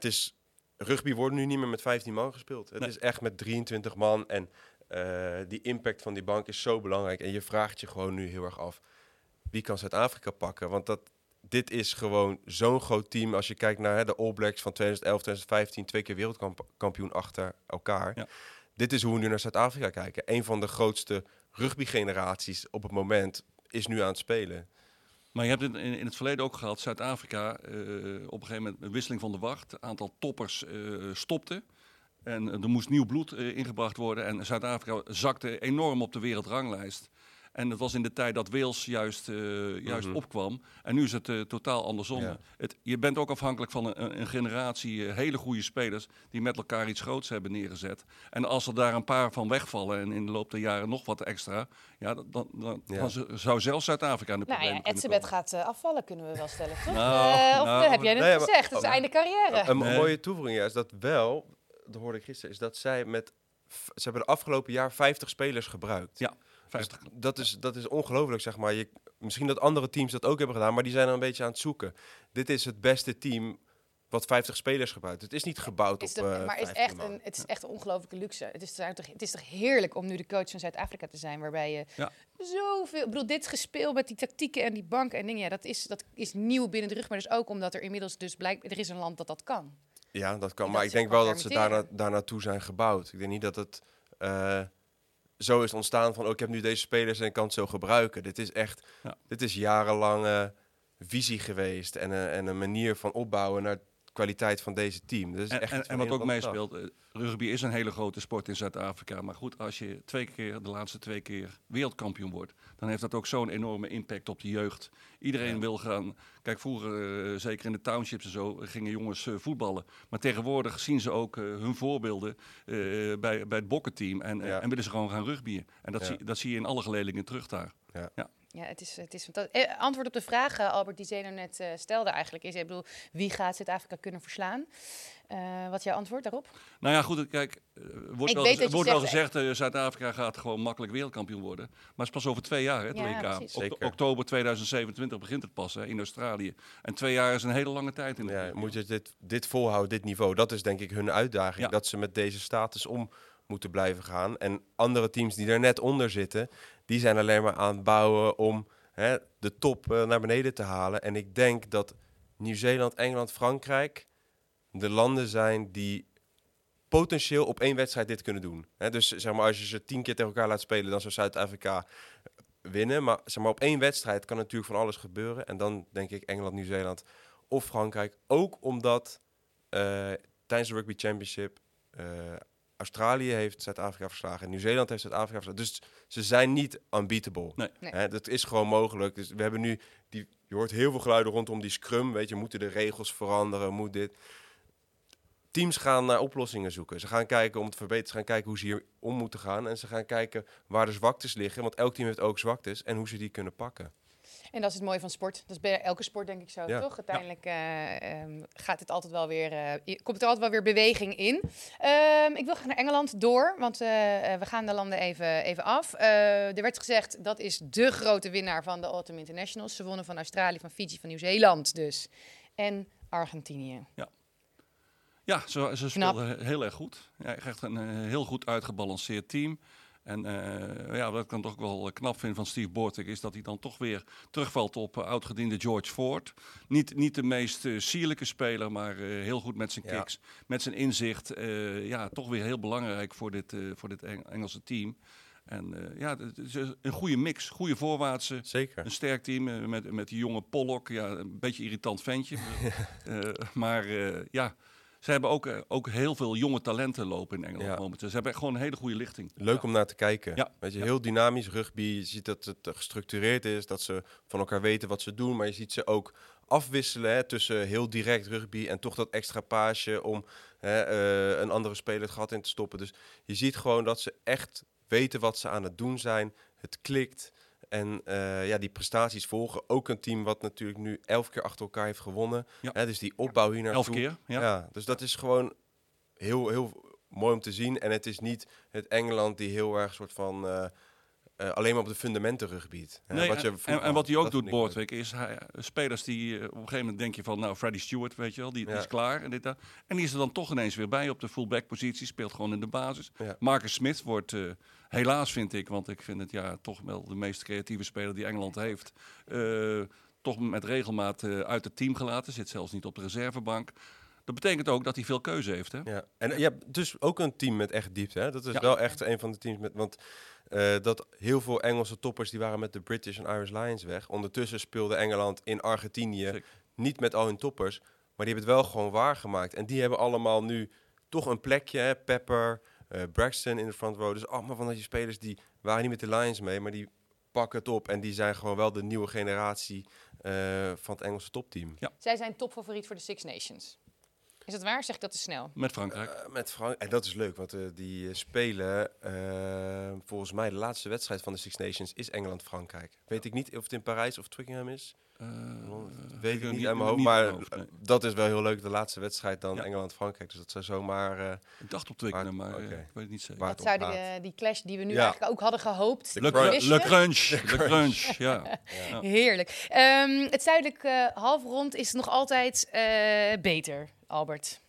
rugby wordt nu niet meer met 15 man gespeeld. Het is echt met 23 man en die impact van die bank is zo belangrijk. En je vraagt je gewoon nu heel erg af, wie kan Zuid-Afrika pakken? Want dit is gewoon zo'n groot team. Als je kijkt naar de All Blacks van 2011, 2015, 2 keer wereldkampioen achter elkaar. Ja. Dit is hoe we nu naar Zuid-Afrika kijken. Een van de grootste rugbygeneraties op het moment is nu aan het spelen. Maar je hebt het in het verleden ook gehad. Zuid-Afrika, op een gegeven moment een wisseling van de wacht. Een aantal toppers stopte. En er moest nieuw bloed ingebracht worden. En Zuid-Afrika zakte enorm op de wereldranglijst. En dat was in de tijd dat Wales juist opkwam. En nu is het totaal andersom. Ja. Je bent ook afhankelijk van een generatie hele goede spelers die met elkaar iets groots hebben neergezet. En als er daar een paar van wegvallen en in de loop der jaren nog wat extra, dan zou zelfs Zuid-Afrika in de problemen kunnen komen. Etzebeth gaat afvallen, kunnen we wel stellen, toch? Heb jij net gezegd? Het is einde carrière. Een mooie toevoeging is dat wel, dat hoorde ik gisteren, is dat zij ze hebben de afgelopen jaar 50 spelers gebruikt. Ja. Dus dat is ongelooflijk, zeg maar. Misschien dat andere teams dat ook hebben gedaan, maar die zijn er een beetje aan het zoeken. Dit is het beste team wat 50 spelers gebruikt. Het is niet gebouwd op maar het is echt een ongelooflijke luxe. Het is toch heerlijk om nu de coach van Zuid-Afrika te zijn, waarbij je zoveel... Ik bedoel, dit gespeel met die tactieken en die banken en dingen, dat is nieuw binnen de rug, maar dus ook omdat er inmiddels dus er is een land dat kan. Ja, dat kan. Maar ik denk wel dat ze daar naartoe zijn gebouwd. Ik denk niet dat het zo is ontstaan van, ik heb nu deze spelers en ik kan het zo gebruiken. Dit is jarenlange visie geweest en een manier van opbouwen naar kwaliteit van deze team. Dus En wat ook meespeelt, rugby is een hele grote sport in Zuid-Afrika. Maar goed, als je de laatste 2 keer wereldkampioen wordt, dan heeft dat ook zo'n enorme impact op de jeugd. Iedereen wil gaan. Kijk, vroeger, zeker in de townships en zo, gingen jongens voetballen. Maar tegenwoordig zien ze ook hun voorbeelden bij het bokkenteam en willen ze gewoon gaan rugbyen. En dat zie je in alle geledingen terug daar. Ja, het is fantastisch. Antwoord op de vraag, Albert, die Zeno net stelde eigenlijk is, ik bedoel, wie gaat Zuid-Afrika kunnen verslaan? Wat is jouw antwoord daarop? Nou ja, goed, kijk, wordt wel gezegd, Zuid-Afrika gaat gewoon makkelijk wereldkampioen worden. Maar het is pas over 2 jaar, hè, het WK. Oktober 2027 begint het pas, hè, in Australië. En 2 jaar is een hele lange tijd. Moet je dit volhouden, dit niveau? Dat is denk ik hun uitdaging, dat ze met deze status om moeten blijven gaan. En andere teams die er net onder zitten, die zijn alleen maar aan het bouwen om de top naar beneden te halen. En ik denk dat Nieuw-Zeeland, Engeland, Frankrijk de landen zijn die potentieel op 1 wedstrijd dit kunnen doen. Dus zeg maar, als je ze 10 keer tegen elkaar laat spelen, dan zou Zuid-Afrika winnen. Maar zeg maar, op 1 wedstrijd kan natuurlijk van alles gebeuren. En dan denk ik Engeland, Nieuw-Zeeland of Frankrijk. Ook omdat tijdens de Rugby Championship Australië heeft Zuid-Afrika verslagen. Nieuw-Zeeland heeft Zuid-Afrika verslagen. Dus ze zijn niet unbeatable. Nee. Dat is gewoon mogelijk. Dus we hebben nu je hoort heel veel geluiden rondom die scrum. Weet je, moeten de regels veranderen? Moet dit? Teams gaan naar oplossingen zoeken. Ze gaan kijken om te verbeteren. Ze gaan kijken hoe ze hier om moeten gaan. En ze gaan kijken waar de zwaktes liggen. Want elk team heeft ook zwaktes. En hoe ze die kunnen pakken. En dat is het mooie van sport. Dat is bij elke sport denk ik zo, toch? Uiteindelijk gaat het altijd wel weer, komt er altijd wel weer beweging in. Ik wil graag naar Engeland door, want we gaan de landen even af. Er werd gezegd, dat is de grote winnaar van de Autumn Internationals. Ze wonnen van Australië, van Fiji, van Nieuw-Zeeland dus. En Argentinië. Ja, ze speelden heel erg goed. Ja, echt een heel goed uitgebalanceerd team. En wat ik dan toch wel knap vind van Steve Borthwick is dat hij dan toch weer terugvalt op oudgediende George Ford. Niet de meest sierlijke speler, maar heel goed met zijn kicks, met zijn inzicht. Toch weer heel belangrijk voor dit Engelse team. En het is een goede mix, goede voorwaartse. Zeker. Een sterk team met die jonge Pollock. Ja, een beetje irritant ventje. Ze hebben ook heel veel jonge talenten lopen in Engeland momenteel. Ze hebben gewoon een hele goede lichting. Leuk om naar te kijken. Ja. Weet je, heel dynamisch rugby. Je ziet dat het gestructureerd is, dat ze van elkaar weten wat ze doen. Maar je ziet ze ook afwisselen tussen heel direct rugby en toch dat extra paasje om een andere speler het gat in te stoppen. Dus je ziet gewoon dat ze echt weten wat ze aan het doen zijn. Het klikt. En die prestaties volgen. Ook een team wat natuurlijk nu 11 keer achter elkaar heeft gewonnen. Ja. Dus die opbouw hier naartoe. 11 keer, ja. Dus dat is gewoon heel, heel mooi om te zien. En het is niet het Engeland die heel erg soort van alleen maar op de fundamenten rugbiedt. Nee, en wat hij ook doet, Borthwick, is spelers die op een gegeven moment denk je van, nou, Freddie Stewart, weet je wel, die is klaar. En die is er dan toch ineens weer bij op de fullback-positie, speelt gewoon in de basis. Ja. Marcus Smith wordt, helaas vind ik, want ik vind het toch wel de meest creatieve speler die Engeland heeft, toch met regelmaat uit het team gelaten, zit zelfs niet op de reservebank. Dat betekent ook dat hij veel keuze heeft. Hè? Ja. En je hebt dus ook een team met echt diepte. Hè? Dat is wel echt een van de teams met... Want dat heel veel Engelse toppers die waren met de British en Irish Lions weg. Ondertussen speelde Engeland in Argentinië niet met al hun toppers. Maar die hebben het wel gewoon waargemaakt. En die hebben allemaal nu toch een plekje. Hè? Pepper, Braxton in de front row. Dus allemaal van die spelers die waren niet met de Lions mee. Maar die pakken het op. En die zijn gewoon wel de nieuwe generatie van het Engelse topteam. Ja. Zij zijn topfavoriet voor de Six Nations. Is dat waar? Zeg ik dat te snel? Met Frankrijk. En dat is leuk, want die spelen volgens mij de laatste wedstrijd van de Six Nations is Engeland-Frankrijk. Weet ik niet of het in Parijs of Twickenham is. Weet ik niet uit mijn hoofd, maar dat is wel heel leuk. De laatste wedstrijd dan Engeland-Frankrijk. Dus dat zou zomaar... ik dacht op Twickenham, maar ik weet het niet zeker. Wat zou die clash die we nu eigenlijk ook hadden gehoopt? Le crunch, ja. Heerlijk. Het zuidelijke halfrond is nog altijd beter, Albert.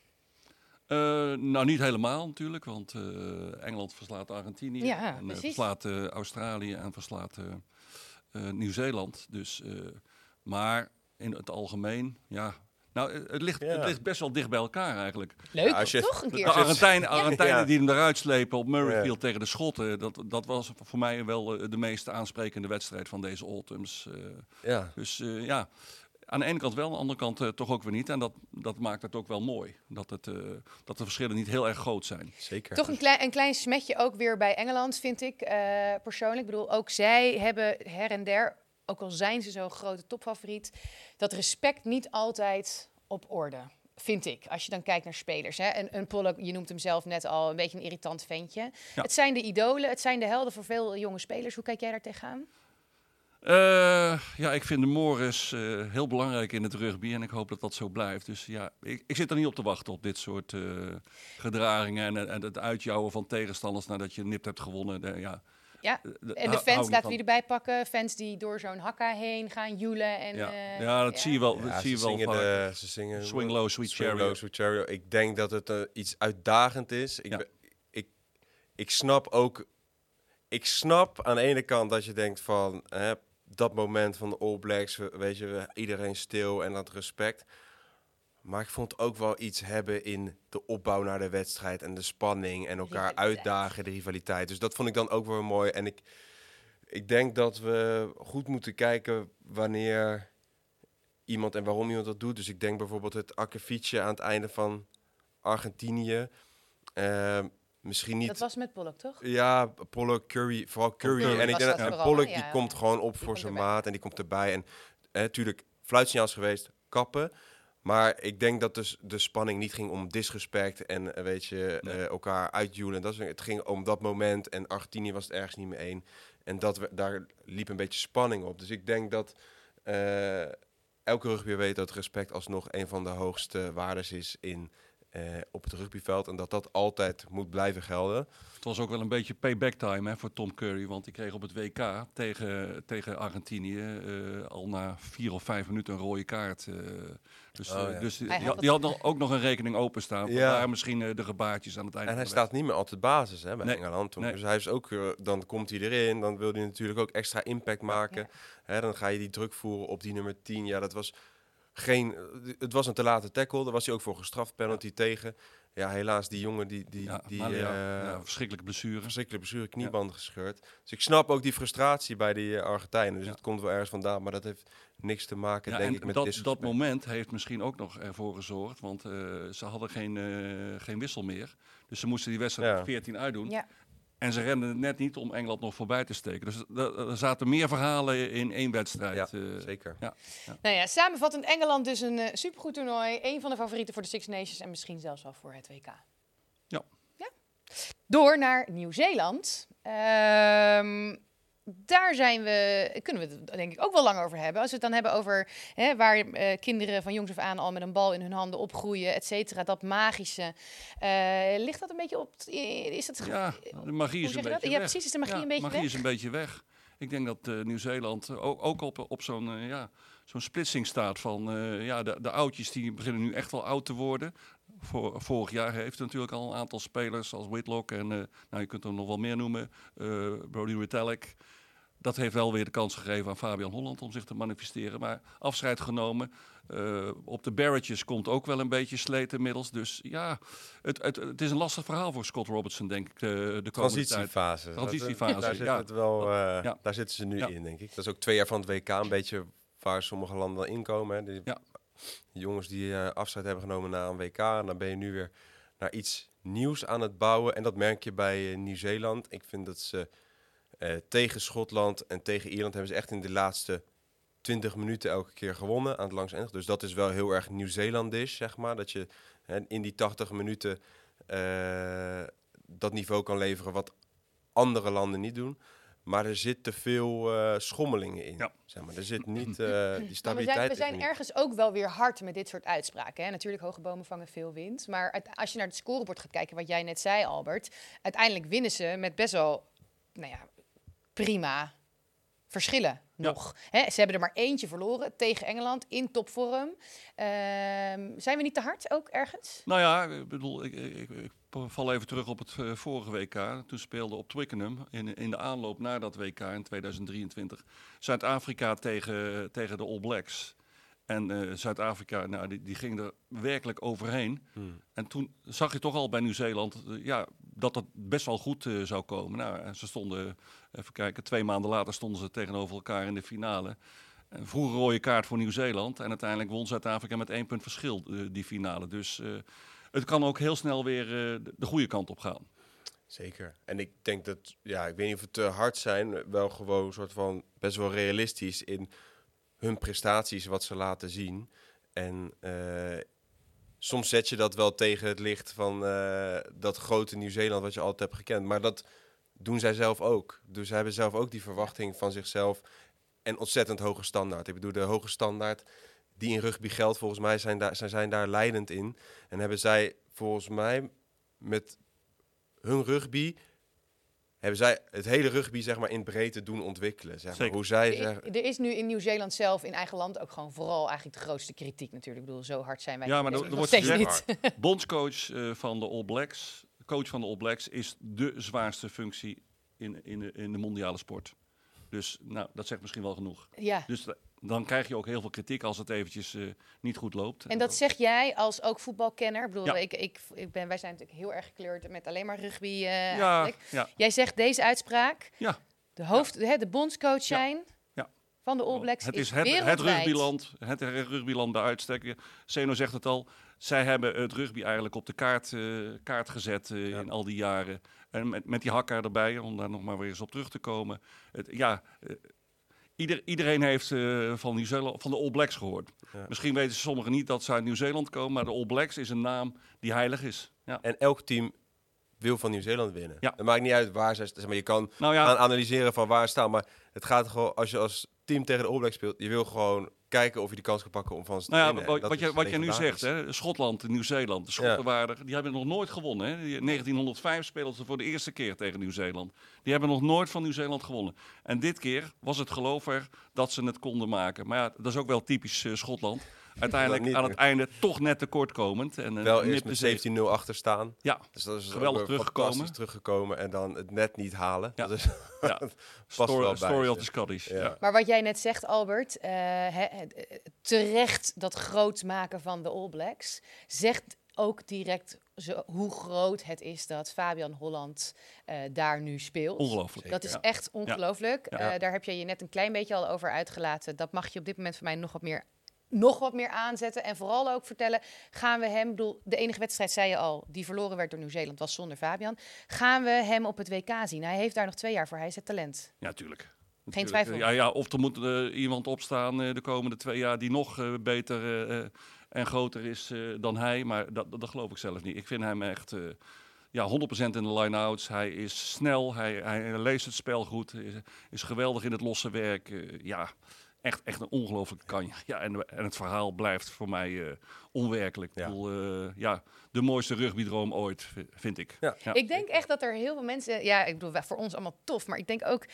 Nou, niet helemaal natuurlijk, want Engeland verslaat Argentinië. Ja, en verslaat Australië en verslaat Nieuw-Zeeland. Dus... maar in het algemeen, het ligt best wel dicht bij elkaar eigenlijk. Leuk, toch een keer. De Argentijnen die hem eruit slepen op Murrayfield tegen de Schotten, dat was voor mij wel de meest aansprekende wedstrijd van deze Autumns. Dus aan de ene kant wel, aan de andere kant toch ook weer niet. En dat maakt het ook wel mooi. Dat de verschillen niet heel erg groot zijn. Zeker. Toch een klein smetje ook weer bij Engeland, vind ik persoonlijk. Ik bedoel, ook zij hebben her en der, ook al zijn ze zo'n grote topfavoriet, dat respect niet altijd op orde. Vind ik, als je dan kijkt naar spelers. Hè? Een Pollock, je noemt hem zelf net al, een beetje een irritant ventje. Ja. Het zijn de idolen, het zijn de helden voor veel jonge spelers. Hoe kijk jij daar tegenaan? Ik vind de Morris heel belangrijk in het rugby en ik hoop dat dat zo blijft. Dus ja, ik zit er niet op te wachten op dit soort gedragingen en het uitjouwen van tegenstanders nadat je nipt hebt gewonnen. Ja, en de fans, laten we die erbij pakken. Fans die door zo'n hakka heen gaan joelen. En, dat zie je wel. Ze zingen Swing Low, Sweet Chariot. Ik denk dat het iets uitdagend is. Ik snap ook... Ik snap aan de ene kant dat je denkt van... dat moment van de All Blacks, weet je, iedereen stil en dat respect. Maar ik vond ook wel iets hebben in de opbouw naar de wedstrijd en de spanning en elkaar uitdagen, de rivaliteit. Dus dat vond ik dan ook wel mooi. En ik denk dat we goed moeten kijken wanneer iemand en waarom iemand dat doet. Dus ik denk bijvoorbeeld het akkefietje aan het einde van Argentinië. Misschien niet. Dat was met Pollock, toch? Ja, Pollock, Curry, vooral Curry. En ik denk dat Pollock die komt gewoon op voor zijn maat en die komt erbij. En natuurlijk, fluitsignaals geweest, kappen. Maar ik denk dat dus de spanning niet ging om disrespect en elkaar uitjoelen. Het ging om dat moment en Argentinië was het ergens niet meer één. En daar liep een beetje spanning op. Dus ik denk dat elke rugbier weet dat respect alsnog een van de hoogste waardes is op het rugbyveld. En dat altijd moet blijven gelden. Het was ook wel een beetje payback time voor Tom Curry. Want die kreeg op het WK tegen Argentinië al na 4 of 5 minuten een rode kaart. Dus die had ook nog een rekening openstaan. Vandaar misschien de gebaartjes aan het einde. En hij staat niet meer op de basis bij Engeland. Nee. Dus hij is ook, dan komt hij erin. Dan wil hij natuurlijk ook extra impact maken. Ja. Dan ga je die druk voeren op die nummer 10. Ja, dat was... Het was een te late tackle. Daar was hij ook voor gestraft, penalty tegen. Ja, helaas, die jongen verschrikkelijke blessure. Knieband gescheurd. Dus ik snap ook die frustratie bij die Argentijnen. Dus het komt wel ergens vandaan, maar dat heeft niks te maken, denk ik, met dat moment heeft misschien ook nog ervoor gezorgd, want ze hadden geen wissel meer. Dus ze moesten die wedstrijd 14 uitdoen. Ja. En ze renden net niet om Engeland nog voorbij te steken. Dus er zaten meer verhalen in één wedstrijd. Ja, zeker. Ja. Nou ja, samenvattend Engeland dus een supergoed toernooi. Eén van de favorieten voor de Six Nations en misschien zelfs wel voor het WK. Ja. Door naar Nieuw-Zeeland. Daar kunnen we het denk ik ook wel lang over hebben. Als we het dan hebben over waar kinderen van jongs af aan al met een bal in hun handen opgroeien, et cetera. Dat magische. Ligt dat een beetje op... Is dat de magie is een beetje weg. Ja, precies, is de magie een beetje weg? De magie is een beetje weg. Ik denk dat Nieuw-Zeeland ook op zo'n splitsing staat van... de oudjes die beginnen nu echt wel oud te worden. Vorig jaar heeft natuurlijk al een aantal spelers zoals Whitlock en je kunt er nog wel meer noemen. Brodie Retallick. Dat heeft wel weer de kans gegeven aan Fabian Holland om zich te manifesteren. Maar afscheid genomen. Op de Barretjes komt ook wel een beetje sleet inmiddels. Dus ja, het is een lastig verhaal voor Scott Robertson, denk ik. De Transitiefase. Daar zitten ze nu in, denk ik. Dat is ook 2 jaar van het WK een beetje waar sommige landen in komen. Hè. De jongens die afscheid hebben genomen na een WK. En dan ben je nu weer naar iets nieuws aan het bouwen. En dat merk je bij Nieuw-Zeeland. Ik vind dat ze tegen Schotland en tegen Ierland hebben ze echt in de laatste 20 minuten elke keer gewonnen aan het langste eind. Dus dat is wel heel erg Nieuw-Zeelandisch, zeg maar. Dat je in die 80 minuten dat niveau kan leveren wat andere landen niet doen. Maar er zit te veel schommelingen in. Ja. Zeg maar. Er zit niet die stabiliteit. We zijn ergens ook wel weer hard met dit soort uitspraken. Hè? Natuurlijk, hoge bomen vangen veel wind. Maar als je naar het scorebord gaat kijken, wat jij net zei, Albert. Uiteindelijk winnen ze met best wel prima verschillen nog. Ze hebben er maar eentje verloren tegen Engeland in topvorm. Zijn we niet te hard ook ergens? Nou ja, ik bedoel, ik val even terug op het vorige WK. Toen speelde op Twickenham in de aanloop naar dat WK in 2023 Zuid-Afrika tegen de All Blacks. En Zuid-Afrika, die ging er werkelijk overheen. En toen zag je toch al bij Nieuw-Zeeland dat het best wel goed zou komen. En ze stonden, even kijken, 2 maanden later stonden ze tegenover elkaar in de finale. een vroege rode kaart voor Nieuw-Zeeland. En uiteindelijk won Zuid-Afrika met 1 punt verschil die finale. Dus het kan ook heel snel weer de goede kant op gaan. Zeker. En ik denk dat, ik weet niet of het te hard zijn, wel gewoon een soort van best wel realistisch in hun prestaties wat ze laten zien. En soms zet je dat wel tegen het licht van dat grote Nieuw-Zeeland wat je altijd hebt gekend. Maar dat doen zij zelf ook. Dus zij hebben zelf ook die verwachting van zichzelf en ontzettend hoge standaard. Ik bedoel, de hoge standaard die in rugby geldt, volgens mij zijn daar leidend in. En hebben zij volgens mij met hun rugby, hebben zij het hele rugby zeg maar in breedte doen ontwikkelen. Zeg maar. Hoe zij er is nu in Nieuw-Zeeland zelf, in eigen land, ook gewoon vooral eigenlijk de grootste kritiek natuurlijk. Ik bedoel, zo hard zijn wij. Ja, maar er wordt gezegd, bondscoach van de All Blacks, coach van de All Blacks, is de zwaarste functie in de mondiale sport. Dus dat zegt misschien wel genoeg. Ja. Dus dan krijg je ook heel veel kritiek als het eventjes niet goed loopt. En dat zeg jij als ook voetbalkenner. Ik bedoel, Ja. wij zijn natuurlijk heel erg gekleurd met alleen maar rugby. Ja. Jij zegt deze uitspraak. Ja. De bondscoach zijn van de All Blacks het is het rugbyland. Het rugbyland bij uitstek. Seno zegt het al. Zij hebben het rugby eigenlijk op de kaart gezet in al die jaren. En met die hakker erbij, om daar nog maar weer eens op terug te komen. Iedereen heeft van Nieuw-Zeeland, van de All Blacks gehoord. Ja. Misschien weten sommigen niet dat ze uit Nieuw-Zeeland komen, maar de All Blacks is een naam die heilig is. Ja. En elk team wil van Nieuw-Zeeland winnen. Ja. Het maakt niet uit waar ze staan, maar je kan gaan analyseren van waar ze staan. Maar het gaat gewoon, als je als team tegen de All Blacks speelt, je wil gewoon kijken of je die kans kan pakken om van ze te winnen. Wat je nu zegt, hè, Schotland, Nieuw-Zeeland, de Schotten waren, die hebben nog nooit gewonnen. Hè. In 1905 speelden ze voor de eerste keer tegen Nieuw-Zeeland. Die hebben nog nooit van Nieuw-Zeeland gewonnen. En dit keer was het geloof er dat ze het konden maken. Maar ja, dat is ook wel typisch Schotland. Uiteindelijk aan het einde toch net tekortkomend. En wel eerst met 17-0 achter staan. Ja, dus dat is geweldig teruggekomen en dan het net niet halen. Ja. Dat is story of the Scottish. Ja. Ja. Maar wat jij net zegt, Albert, terecht dat groot maken van de All Blacks zegt ook direct hoe groot het is dat Fabian Holland daar nu speelt. Ongelooflijk. Dat is echt ongelooflijk. Ja. Daar heb je je net een klein beetje al over uitgelaten. Dat mag je op dit moment voor mij nog wat meer aanzetten. En vooral ook vertellen, gaan we hem... de enige wedstrijd, zei je al, die verloren werd door Nieuw-Zeeland, was zonder Fabian. Gaan we hem op het WK zien? Hij heeft daar nog 2 jaar voor. Hij is het talent. Ja, tuurlijk. Geen twijfel. Ja, of er moet iemand opstaan de komende 2 jaar die nog beter en groter is dan hij. Maar dat geloof ik zelf niet. Ik vind hem echt 100% in de line-outs. Hij is snel, hij leest het spel goed, is geweldig in het losse werk. Echt een ongelooflijke kanje. Ja, en het verhaal blijft voor mij onwerkelijk. Ja. Ik bedoel, de mooiste rugbydroom ooit, vind ik. Ja. Ja. Ik denk echt dat er heel veel mensen... Ja, ik bedoel, voor ons allemaal tof. Maar ik denk ook...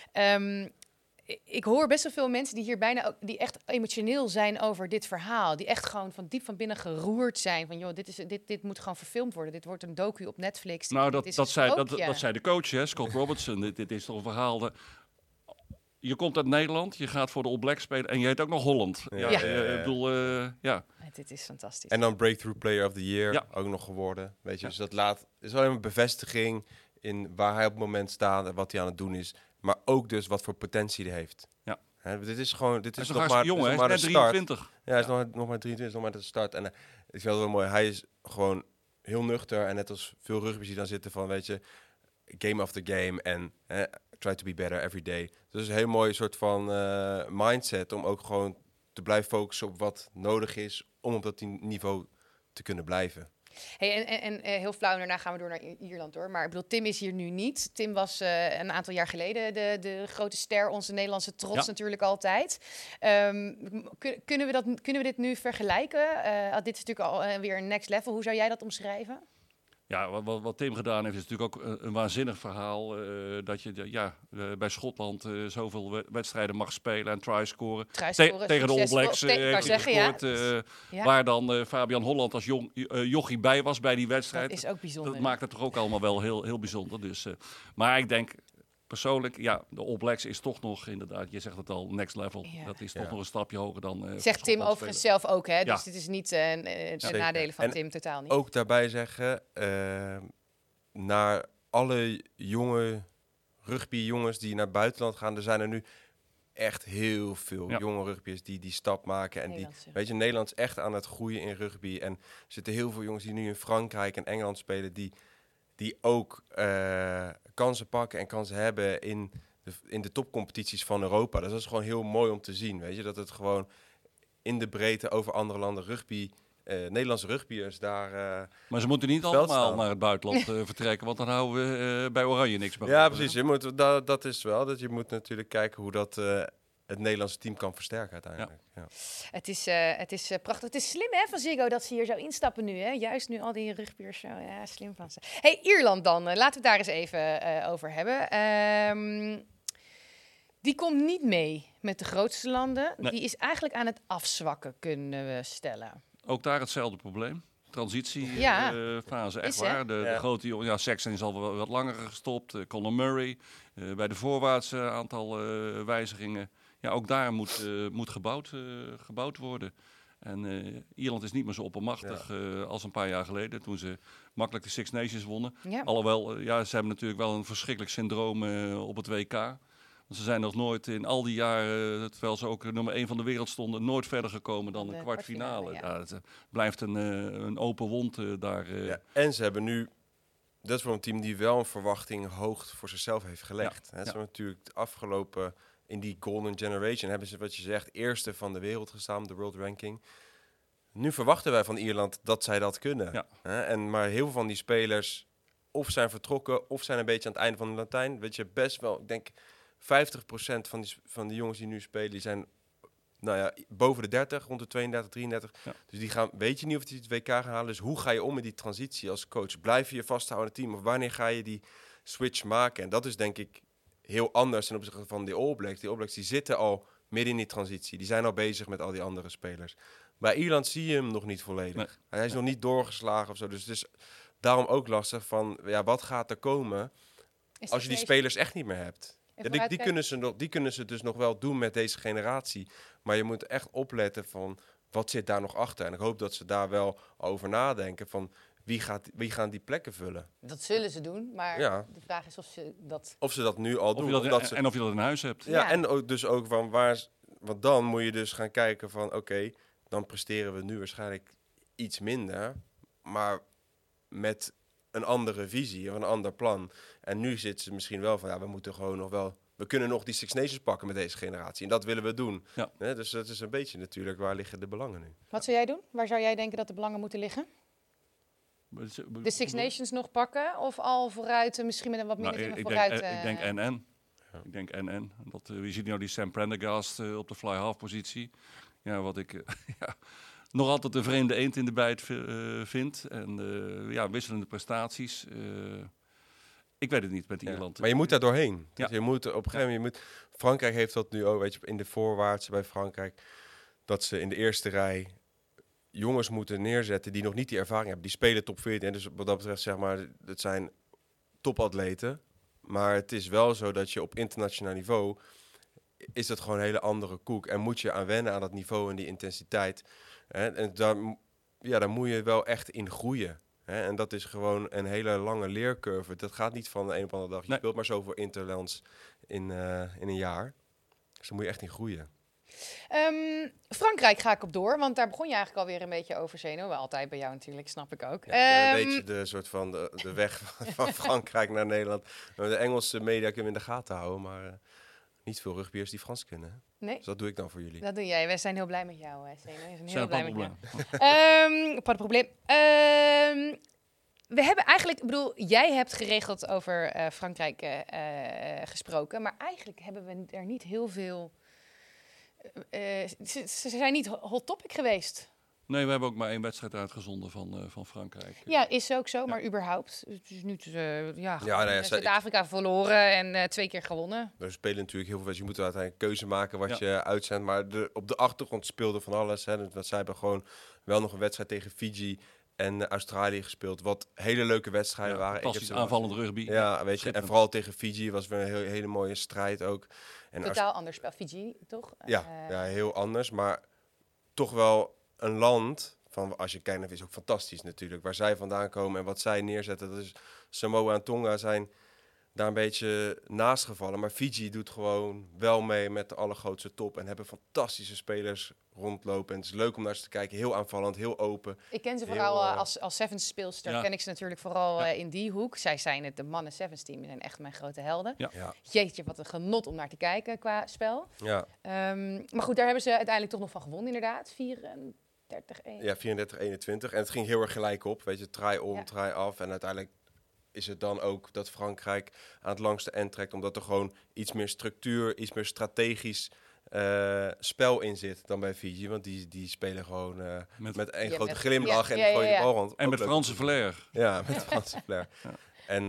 ik hoor best wel veel mensen die hier bijna ook, die echt emotioneel zijn over dit verhaal. Die echt gewoon van diep van binnen geroerd zijn. Van joh, dit moet gewoon verfilmd worden. Dit wordt een docu op Netflix. Nou, dat zei de coach, hè, Scott Robertson. dit is toch een verhaal... Je komt uit Nederland, je gaat voor de All Blacks spelen en je heet ook nog Holland. Ik bedoel, Dit is fantastisch. En dan Breakthrough Player of the Year ook nog geworden. Weet je, dus dat is alleen een bevestiging in waar hij op het moment staat en wat hij aan het doen is. Maar ook dus wat voor potentie hij heeft. Ja. Dit is nog maar jong, hij is net 23. Ja, hij is nog maar 23, nog maar de start. En ik vind het wel mooi, hij is gewoon heel nuchter. En net als veel rugby's die dan zitten van, weet je, game after game en try to be better every day. Dus een heel mooi soort van mindset om ook gewoon te blijven focussen op wat nodig is om op dat niveau te kunnen blijven. Hey, en heel flauw, daarna gaan we door naar Ierland hoor. Maar ik bedoel, Tim is hier nu niet. Tim was een aantal jaar geleden de grote ster, onze Nederlandse trots natuurlijk altijd. Kunnen we dit nu vergelijken? Dit is natuurlijk al weer een next level. Hoe zou jij dat omschrijven? Ja, wat Tim gedaan heeft is natuurlijk ook een waanzinnig verhaal. Dat je bij Schotland zoveel wedstrijden mag spelen en try scoren. Tegen de All Blacks gescoord. Waar dan Fabian Holland als jochie bij was bij die wedstrijd. Dat is ook bijzonder. Dat maakt het toch ook allemaal wel heel bijzonder. Dus, maar ik denk... Persoonlijk, de All Blacks is toch nog inderdaad, je zegt het al, next level. Ja. Dat is toch nog een stapje hoger dan... zegt Tim overigens zelf ook, hè? Dus dit is niet de nadelen van Tim, totaal niet. Ook daarbij zeggen, naar alle jonge rugbyjongens die naar het buitenland gaan, er zijn er nu echt heel veel jonge rugbyers die stap maken. En Nederland is echt aan het groeien in rugby. En er zitten heel veel jongens die nu in Frankrijk en Engeland spelen, die ook kansen pakken en kansen hebben in de topcompetities van Europa. Dus dat is gewoon heel mooi om te zien, weet je. Dat het gewoon in de breedte over andere landen rugby... Nederlandse rugbyers daar... maar ze moeten niet allemaal naar het buitenland vertrekken, want dan houden we bij Oranje niks meer. Ja, precies. Dat is wel. Dat je moet natuurlijk kijken hoe dat het Nederlandse team kan versterken uiteindelijk. Ja. Het is prachtig. Het is slim hè, van Ziggo dat ze hier zo instappen nu. Hè? Juist nu al die rugbyers zo. Ja, slim van ze. Hey, Ierland dan. Laten we het daar eens even over hebben. Die komt niet mee met de grootste landen. Nee. Die is eigenlijk aan het afzwakken, kunnen we stellen. Ook daar hetzelfde probleem. Transitiefase, echt waar. De grote jongen, Sexton is al wat langer gestopt. Conor Murray. Bij de voorwaartse aantal wijzigingen. Ja, ook daar moet gebouwd worden. En Ierland is niet meer zo oppermachtig als een paar jaar geleden. Toen ze makkelijk de Six Nations wonnen. Ja. Alhoewel, ze hebben natuurlijk wel een verschrikkelijk syndroom op het WK. Ze zijn nog nooit in al die jaren, terwijl ze ook nummer 1 van de wereld stonden, nooit verder gekomen dan een kwartfinale. Het blijft een open wond daar. Ja, en ze hebben nu, dat is wel een team die wel een verwachting hoog voor zichzelf heeft gelegd. Ze hebben natuurlijk de afgelopen, in die golden generation, hebben ze, wat je zegt, eerste van de wereld gestaan, de world ranking. Nu verwachten wij van Ierland dat zij dat kunnen. Ja. Maar heel veel van die spelers of zijn vertrokken, of zijn een beetje aan het einde van de Latijn. Weet je, best wel, ik denk... 50% van de jongens die nu spelen, die zijn boven de 30, rond de 32, 33. Ja. Dus die weet je niet of die het WK gaan halen. Dus hoe ga je om met die transitie als coach? Blijf je je vasthouden aan het team? Of wanneer ga je die switch maken? En dat is denk ik heel anders ten opzichte van die All Blacks. Die All Blacks die zitten al midden in die transitie. Die zijn al bezig met al die andere spelers. Bij Ierland zie je hem nog niet volledig. Nee. Hij is nog niet doorgeslagen of zo. Dus het is daarom ook lastig van, wat gaat er komen als je die spelers echt niet meer hebt? Ja, die kunnen ze dus nog wel doen met deze generatie. Maar je moet echt opletten van wat zit daar nog achter. En ik hoop dat ze daar wel over nadenken van wie gaan die plekken vullen. Dat zullen ze doen, maar de vraag is of ze dat nu al doen. En of je dat in huis hebt. Ja. En ook, dus ook van want dan moet je dus gaan kijken van oké, dan presteren we nu waarschijnlijk iets minder. Maar met een andere visie of een ander plan. En nu zitten ze misschien wel van, we moeten gewoon nog wel... We kunnen nog die Six Nations pakken met deze generatie. En dat willen we doen. Ja. Dus dat is een beetje natuurlijk, waar liggen de belangen nu? Wat zou jij doen? Waar zou jij denken dat de belangen moeten liggen? De Six Nations nog pakken? Of al vooruit, misschien met een wat minder vooruit? Ik denk NN. Ja. Ik denk NN. Je ziet nu die Sam Prendergast op de fly-half positie. Ja, wat ik... nog altijd een vreemde eend in de bijt vindt. En wisselende prestaties. Ik weet het niet met Ierland. Maar je moet daar doorheen. Dus je moet op een gegeven moment... Frankrijk heeft dat nu ook, weet je, in de voorwaartse bij Frankrijk. Dat ze in de eerste rij jongens moeten neerzetten die nog niet die ervaring hebben. Die spelen top 14. En dus wat dat betreft, zeg maar, het zijn topatleten. Maar het is wel zo dat je op internationaal niveau... is dat gewoon een hele andere koek. En moet je aan wennen aan dat niveau en die intensiteit... En daar moet je wel echt in groeien. En dat is gewoon een hele lange leercurve. Dat gaat niet van de een op de andere dag. Je speelt maar zoveel interlands in een jaar. Dus daar moet je echt in groeien. Frankrijk ga ik op door, want daar begon je eigenlijk alweer een beetje over zenuwen. Altijd bij jou natuurlijk, snap ik ook. Een beetje de soort van de weg van Frankrijk naar Nederland. De Engelse media kunnen we in de gaten houden, maar... Niet veel rugbyers die Frans kunnen. Nee. Dus dat doe ik dan voor jullie. Dat doe jij. Wij zijn heel blij met jou, Steno. We zijn heel blij met jou. Wat probleem. We hebben eigenlijk, jij hebt geregeld over Frankrijk gesproken, maar eigenlijk hebben we er niet heel veel. Ze zijn niet hot topic geweest. Nee, we hebben ook maar 1 wedstrijd uitgezonden van Frankrijk. Ja, is ook zo, maar überhaupt. Het is nu Zuid-Afrika verloren en 2 keer gewonnen. We spelen natuurlijk heel veel wedstrijden. Je moet uiteindelijk een keuze maken wat je uitzendt. Maar op de achtergrond speelde van alles. Want zij hebben gewoon wel nog een wedstrijd tegen Fiji en Australië gespeeld. Wat hele leuke wedstrijden waren. Fantastisch aanvallend rugby. Ja, weet je. En vooral tegen Fiji was weer een hele mooie strijd ook. En totaal anders spel. Fiji, toch? Ja, heel anders. Maar toch wel... Een land, van als je kijkt naar is ook fantastisch natuurlijk, waar zij vandaan komen en wat zij neerzetten. Dat is Samoa en Tonga zijn daar een beetje naast gevallen. Maar Fiji doet gewoon wel mee met de allergrootste top. En hebben fantastische spelers rondlopen. En het is leuk om naar ze te kijken. Heel aanvallend, heel open. Ik ken ze Heel, vooral als Sevens speelster. Ja. Ken ik ze natuurlijk vooral in die hoek. Zij zijn het, de mannen Sevens team. Die zijn echt mijn grote helden. Ja. Ja, Jeetje, wat een genot om naar te kijken qua spel. ja. Maar goed, daar hebben ze uiteindelijk toch nog van gewonnen inderdaad. 34-1. Ja, 34-21. En het ging heel erg gelijk op. Weet je, try om, Ja. try af. En uiteindelijk is het dan ook dat Frankrijk aan het langste eind trekt. Omdat er gewoon iets meer structuur, iets meer strategisch spel in zit dan bij Fiji. Want die spelen gewoon met één Ja, grote met- glimlach ja, en ja, ja, gooien ja. de bal rond. En Ook met leuk. Franse flair. Ja, met Franse flair. Ja. En,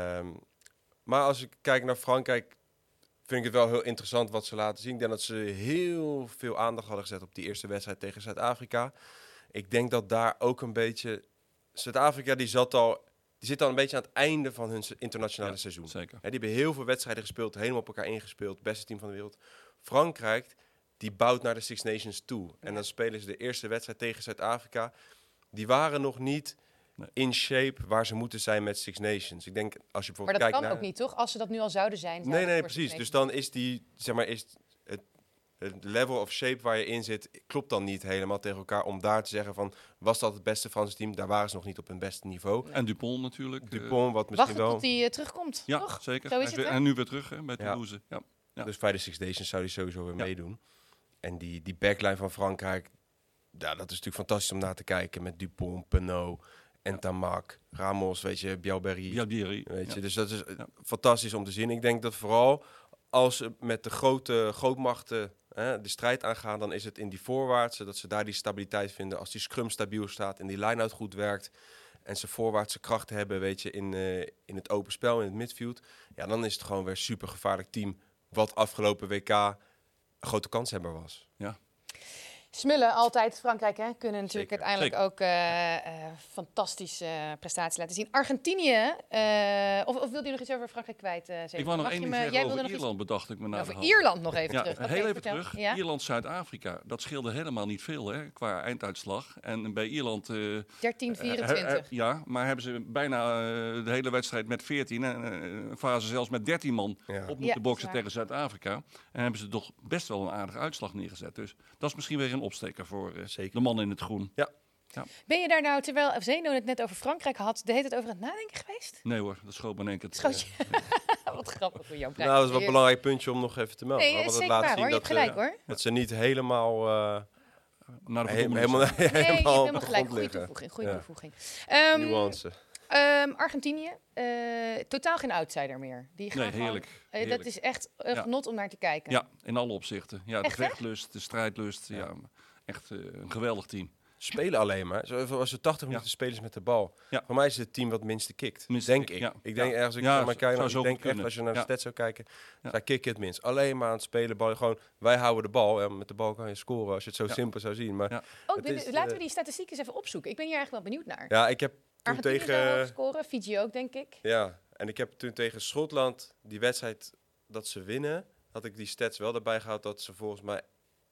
maar als ik kijk naar Frankrijk, vind ik het wel heel interessant wat ze laten zien. Ik denk dat ze heel veel aandacht hadden gezet op die eerste wedstrijd tegen Zuid-Afrika. Ik denk dat daar ook een beetje... Zuid-Afrika die zit al een beetje aan het einde van hun internationale Ja, seizoen. Zeker. Hè, die hebben heel veel wedstrijden gespeeld, helemaal op elkaar ingespeeld. Beste team van de wereld. Frankrijk, die bouwt naar de Six Nations toe. En Ja. dan spelen ze de eerste wedstrijd tegen Zuid-Afrika. Die waren nog niet in shape waar ze moeten zijn met Six Nations. Ik denk, als je Maar bijvoorbeeld dat kijkt kan naar... ook niet, toch? Als ze dat nu al zouden zijn. Nee, precies. Dus dan is die, zeg maar, is het level of shape waar je in zit, klopt dan niet helemaal tegen elkaar om daar te zeggen van, was dat het beste Franse team? Daar waren ze nog niet op hun beste niveau. En Dupont natuurlijk. Dupont, wat misschien Wachten wel... tot hij terugkomt, Ja, toch? zeker. Zo is Hij het, weer- hè? en nu weer terug hè, bij Ja. Toulouse. Ja. Ja. Dus bij de Six Nations zou die sowieso weer Ja. meedoen. En die backline van Frankrijk, ja, dat is natuurlijk fantastisch om naar te kijken met Dupont, Penaud, Ntamak, Ramos, weet je, Bielberry. Ja, Dieri. Weet je, Ja. dus dat is Ja. fantastisch om te zien. Ik denk dat vooral als ze met de grootmachten de strijd aangaan, dan is het in die voorwaartse, dat ze daar die stabiliteit vinden. Als die scrum stabiel staat en die line-out goed werkt en ze voorwaartse krachten hebben, weet je, in het open spel, in het midfield. Ja, dan is het gewoon weer een super gevaarlijk team, wat afgelopen WK een grote kanshebber was. Smullen altijd, Frankrijk, hè, kunnen natuurlijk Zeker. uiteindelijk ook fantastische prestaties laten zien. Argentinië, of wilde je nog iets over Frankrijk kwijt? Zeven? Ik wou nog Mag één je ding me- zeggen jij over wilde nog Ierland, bedacht ik me na iets de over hand. Ierland nog even Ja, terug. heel Oké, even vertel. terug. Ja? Ierland-Zuid-Afrika, dat scheelde helemaal niet veel hè, qua einduitslag. En bij Ierland... 13-24. ja, maar hebben ze bijna de hele wedstrijd met 14 en een fase zelfs met 13 man Ja. op Ja, moeten boksen dat is tegen Zuid-Afrika. En hebben ze toch best wel een aardige uitslag neergezet. Dus dat is misschien weer een opsteker voor Zeker. de man in het groen. Ben je daar nou, terwijl Zeno het net over Frankrijk had, de hele tijd over het nadenken geweest? Nee hoor, dat schoot me in één keer. Schoot je? Wat grappig voor jou. Nou, dat is wel een belangrijk puntje om nog even te melden. Nee, want is het zeker laat waar zien hoor. Je hebt dat, gelijk hoor. dat ze niet helemaal... Naar de helemaal, verdoemenis. Nee, je hebt helemaal op helemaal de gelijk. grond Goede liggen. toevoeging. Goede Ja. toevoeging. Nuance. Argentinië, totaal geen outsider meer. Die gaan Nee, gewoon- heerlijk. dat heerlijk. is echt Ja. genot om naar te kijken. Ja, in alle opzichten. Ja, de Echt, hè? vechtlust, de strijdlust. Ja. Echt een geweldig team. Spelen alleen maar. Als ze 80 minuten spelen ze met de bal. Ja. Voor mij is het het team wat minste kikt. Minste Denk kikt, ik. ja. Ik denk Ja. ergens, ik Ja, ga maar kijken, zou ik zo denk goed echt kunnen. als je naar de Ja. stats zou kijken, Ja. zij kicken het minst. Alleen maar aan het spelen, bal. Gewoon, wij houden de bal. Ja, met de bal kan je scoren als je het zo Ja. simpel zou zien. Maar Ja. Oh, Het is, laten we die statistieken eens even opzoeken. Ik ben hier eigenlijk wel benieuwd naar. ja, ik heb toen Argentinië zou hoog tegen... scoren, Fiji ook, denk ik. Ja, en ik heb toen tegen Schotland die wedstrijd dat ze winnen, had ik die stats wel erbij gehaald dat ze volgens mij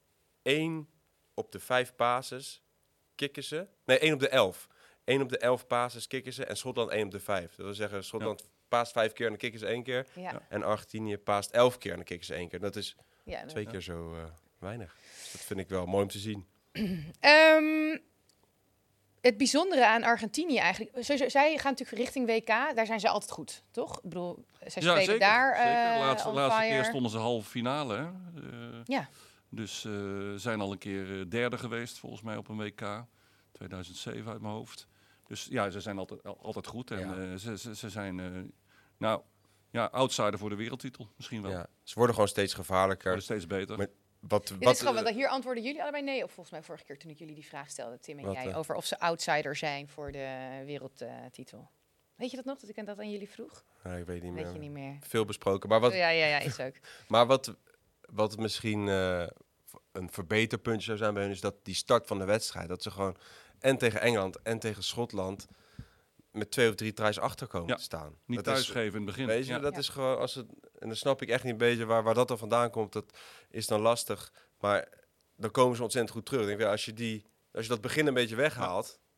1 op de 5 passes kicken ze. Nee, 1 op de 11. 1 op de 11 passes kicken ze en Schotland 1 op de 5. Dat wil zeggen, Schotland paast 5 keer en dan kicken ze 1 keer. Ja. Ja. En Argentinië paast 11 keer en dan kicken ze 1 keer. Dat is Ja, 2 keer zo weinig. Dus dat vind ik wel mooi om te zien. Het bijzondere aan Argentinië eigenlijk... Sowieso, zij gaan natuurlijk richting WK. Daar zijn ze altijd goed, toch? Ik bedoel, zij spelen zeker. daar zeker. on Laatste fire. keer stonden ze halve finale. Hè? Ja. Dus zijn al een keer derde geweest, volgens mij, op een WK. 2007 uit mijn hoofd. Dus ja, ze zijn altijd goed. En ze zijn, outsider voor de wereldtitel. Misschien wel. Ja, ze worden gewoon steeds gevaarlijker. Worden steeds beter. Maar Dit is gewoon, hier antwoorden jullie allebei nee. Of volgens mij vorige keer toen ik jullie die vraag stelde, Tim en Wat, jij, over of ze outsider zijn voor de wereldtitel. Weet je dat nog, dat ik dat aan jullie vroeg? ik weet niet Weet meer. je niet meer. Veel besproken. Maar wat, Ja, is ook. Maar wat misschien een verbeterpuntje zou zijn bij hun, is dat die start van de wedstrijd, dat ze gewoon en tegen Engeland en tegen Schotland met 2 of 3 tries achter komen te staan. Niet dat thuisgeven in het begin. Weet je, Ja. dat is gewoon, als het, en dan snap ik echt niet een beetje waar dat dan vandaan komt. Dat is dan lastig. Maar dan komen ze ontzettend goed terug. Ik denk, als je dat begin een beetje weghaalt,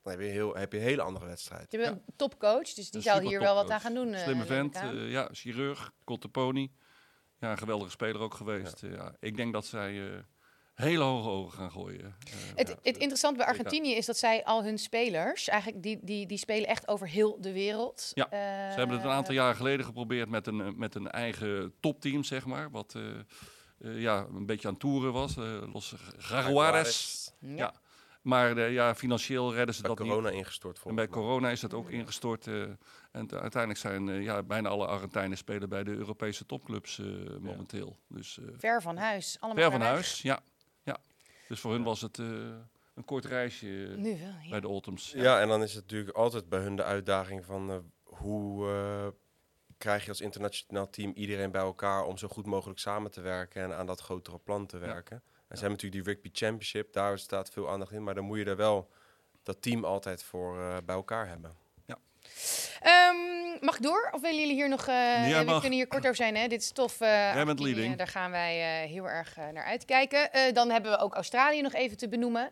dan heb je een hele andere wedstrijd. Je bent een topcoach, dus die zou hier wel wat aan gaan doen. Slimme vent, chirurg, Conteponi. Ja, een geweldige speler ook geweest. Ja. Ik denk dat zij hele hoge ogen gaan gooien. Het interessante bij Argentinië is dat zij al hun spelers, eigenlijk die spelen echt over heel de wereld. Ja, ze hebben het een aantal jaren geleden geprobeerd met een eigen topteam, zeg maar. Wat een beetje aan toeren was. Los Jaguares. Ja. Maar financieel redden ze bij dat niet. Bij corona ingestort. En bij corona is dat ook ingestort. En uiteindelijk zijn bijna alle Argentijnen spelen bij de Europese topclubs momenteel. Dus, ver van huis. Allemaal ver van huis, ja. Dus voor hun was het een kort reisje nu wel, bij de Autumns. Ja, en dan is het natuurlijk altijd bij hun de uitdaging van hoe krijg je als internationaal team iedereen bij elkaar om zo goed mogelijk samen te werken en aan dat grotere plan te werken. En ze hebben natuurlijk die Rugby Championship, daar staat veel aandacht in, maar dan moet je er wel dat team altijd voor bij elkaar hebben. Ja. Mag ik door? Of willen jullie hier nog... we kunnen hier kort over zijn, hè? Dit is tof. Jij bent leading. Daar gaan wij heel erg naar uitkijken. Dan hebben we ook Australië nog even te benoemen.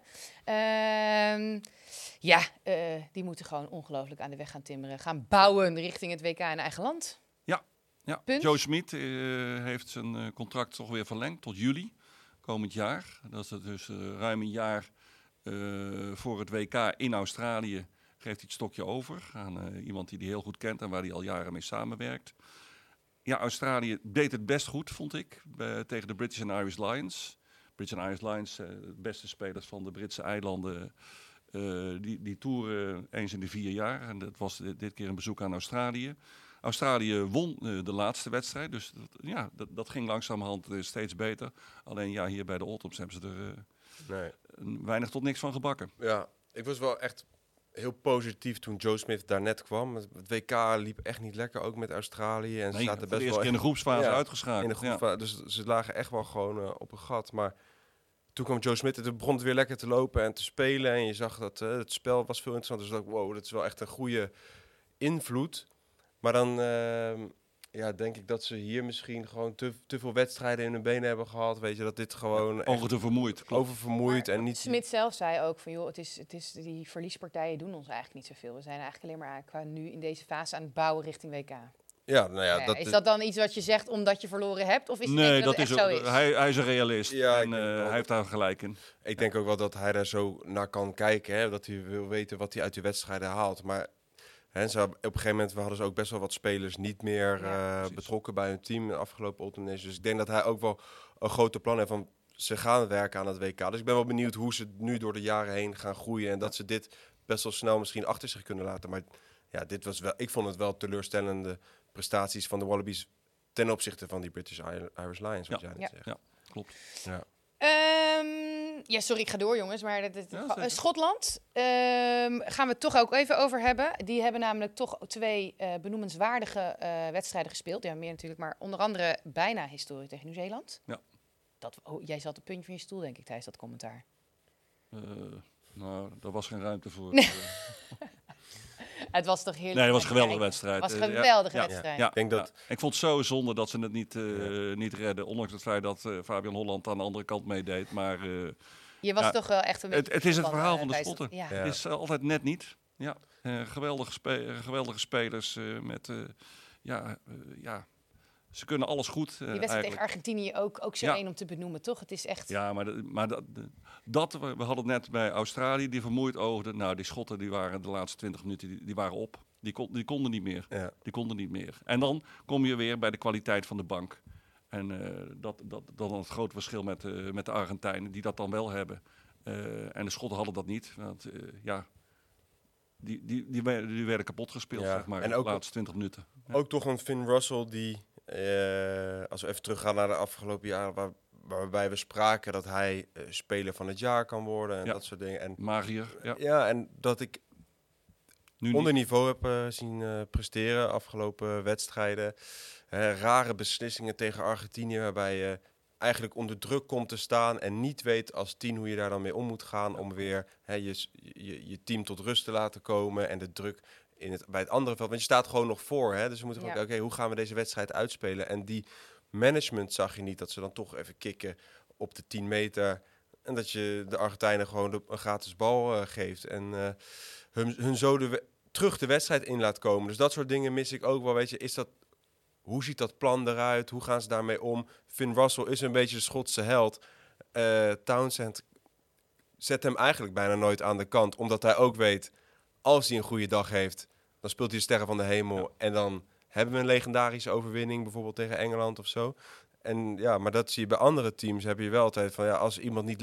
Die moeten gewoon ongelooflijk aan de weg gaan timmeren. Gaan bouwen richting het WK in eigen land. Ja. Punt. Joe Smit heeft zijn contract toch weer verlengd tot juli komend jaar. Dat is dus ruim een jaar voor het WK in Australië. Geeft hij het stokje over aan iemand die heel goed kent en waar hij al jaren mee samenwerkt. Ja, Australië deed het best goed, vond ik, tegen de British and Irish Lions. British and Irish Lions, de beste spelers van de Britse eilanden, die toeren eens in de 4 jaar. En dat was dit keer een bezoek aan Australië. Australië won de laatste wedstrijd, dus dat ging langzamerhand steeds beter. Alleen hier bij de Autumns hebben ze er weinig tot niks van gebakken. Ja, ik was wel echt heel positief toen Joe Smit daar net kwam. Het WK liep echt niet lekker, ook met Australië. En ze zaten best wel in de groepsfase uitgeschakeld. In de groepsfase, dus ze lagen echt wel gewoon op een gat. Maar toen kwam Joe Smit en toen begon het weer lekker te lopen en te spelen. En je zag dat het spel was veel interessanter. Dus dacht ik, wow, dat is wel echt een goede invloed. Maar dan denk ik dat ze hier misschien gewoon te veel wedstrijden in hun benen hebben gehad. Weet je, dat dit gewoon oververmoeid en niet. Smit zelf zei ook van, joh, het is die verliespartijen doen ons eigenlijk niet zoveel. We zijn eigenlijk alleen maar qua nu in deze fase aan het bouwen richting WK. Ja, is dat dan iets wat je zegt omdat je verloren hebt? Of is het nee, dat is zo is? Hij is een realist en hij heeft daar gelijk in. Ik denk ook wel dat hij daar zo naar kan kijken. Hè, dat hij wil weten wat hij uit die wedstrijden haalt. Maar op een gegeven moment hadden ze ook best wel wat spelers niet meer betrokken bij hun team in de afgelopen Autumn Nations. Dus ik denk dat hij ook wel een grote plan heeft van ze gaan werken aan het WK. Dus ik ben wel benieuwd hoe ze nu door de jaren heen gaan groeien. En dat ze dit best wel snel misschien achter zich kunnen laten. Maar ja, ik vond het wel teleurstellende prestaties van de Wallabies ten opzichte van die British Irish Lions, wat jij net zegt. Ja, klopt. Ja. Sorry, ik ga door, jongens. Maar Schotland gaan we het toch ook even over hebben. Die hebben namelijk toch 2 benoemenswaardige wedstrijden gespeeld. Ja, meer natuurlijk, maar onder andere bijna historie tegen Nieuw-Zeeland. Ja. Jij zat op het puntje van je stoel, denk ik, tijdens dat commentaar. Daar was geen ruimte voor. Het was toch heerlijk. Nee, het was een geweldige wedstrijd. Het was een geweldige wedstrijd. Ja, ik vond het zo zonde dat ze het niet redden. Ondanks het feit dat Fabian Holland aan de andere kant meedeed. Maar je was toch wel echt een beetje... Het is het verhaal van de Schotten. Ja. Het is altijd net niet. Ja, geweldige spelers met... Ze kunnen alles goed. Die wedstrijd tegen Argentinië ook zo één om te benoemen, toch? Het is echt... Ja, maar we hadden het net bij Australië, die vermoeid oogden. Nou, die Schotten die waren de laatste 20 minuten, die waren op. Die konden niet meer. Ja. Die konden niet meer. En dan kom je weer bij de kwaliteit van de bank. En dat dan het grote verschil met de Argentijnen, die dat dan wel hebben. En de Schotten hadden dat niet. Want die werden kapot gespeeld, zeg maar, en ook de laatste 20 minuten. Ook toch een Finn Russell die... als we even teruggaan naar de afgelopen jaren, waarbij we spraken dat hij speler van het jaar kan worden en dat soort dingen. En magier. Ja, en dat ik onder niveau heb zien presteren afgelopen wedstrijden. Rare beslissingen tegen Argentinië, waarbij je eigenlijk onder druk komt te staan en niet weet als 10 hoe je daar dan mee om moet gaan om weer je team tot rust te laten komen en de druk bij het andere veld. Want je staat gewoon nog voor. Hè? Dus we moeten oké, hoe gaan we deze wedstrijd uitspelen? En die management zag je niet, dat ze dan toch even kicken op de 10 meter. En dat je de Argentijnen gewoon een gratis bal geeft. En hun zo terug de wedstrijd in laat komen. Dus dat soort dingen mis ik ook wel. Weet je, hoe ziet dat plan eruit? Hoe gaan ze daarmee om? Finn Russell is een beetje de Schotse held. Townsend zet hem eigenlijk bijna nooit aan de kant. Omdat hij ook weet, als hij een goede dag heeft, dan speelt hij de sterren van de hemel. Ja. En dan hebben we een legendarische overwinning, bijvoorbeeld tegen Engeland of zo. En ja, maar dat zie je bij andere teams. Heb je wel altijd van, ja, als iemand niet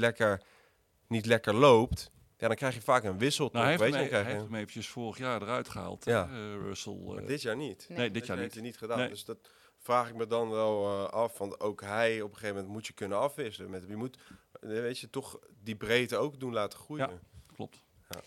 lekker loopt, ja, dan krijg je vaak een wissel. Nou, hij heeft hem eventjes vorig jaar eruit gehaald, ja. Russell. Maar dit jaar niet. Nee, dit jaar niet. heeft hij niet gedaan. Nee. Dus dat vraag ik me dan wel af. Want ook hij, op een gegeven moment moet je kunnen afwisselen. Je moet, weet je, toch die breedte ook doen laten groeien. Ja, klopt. Ja.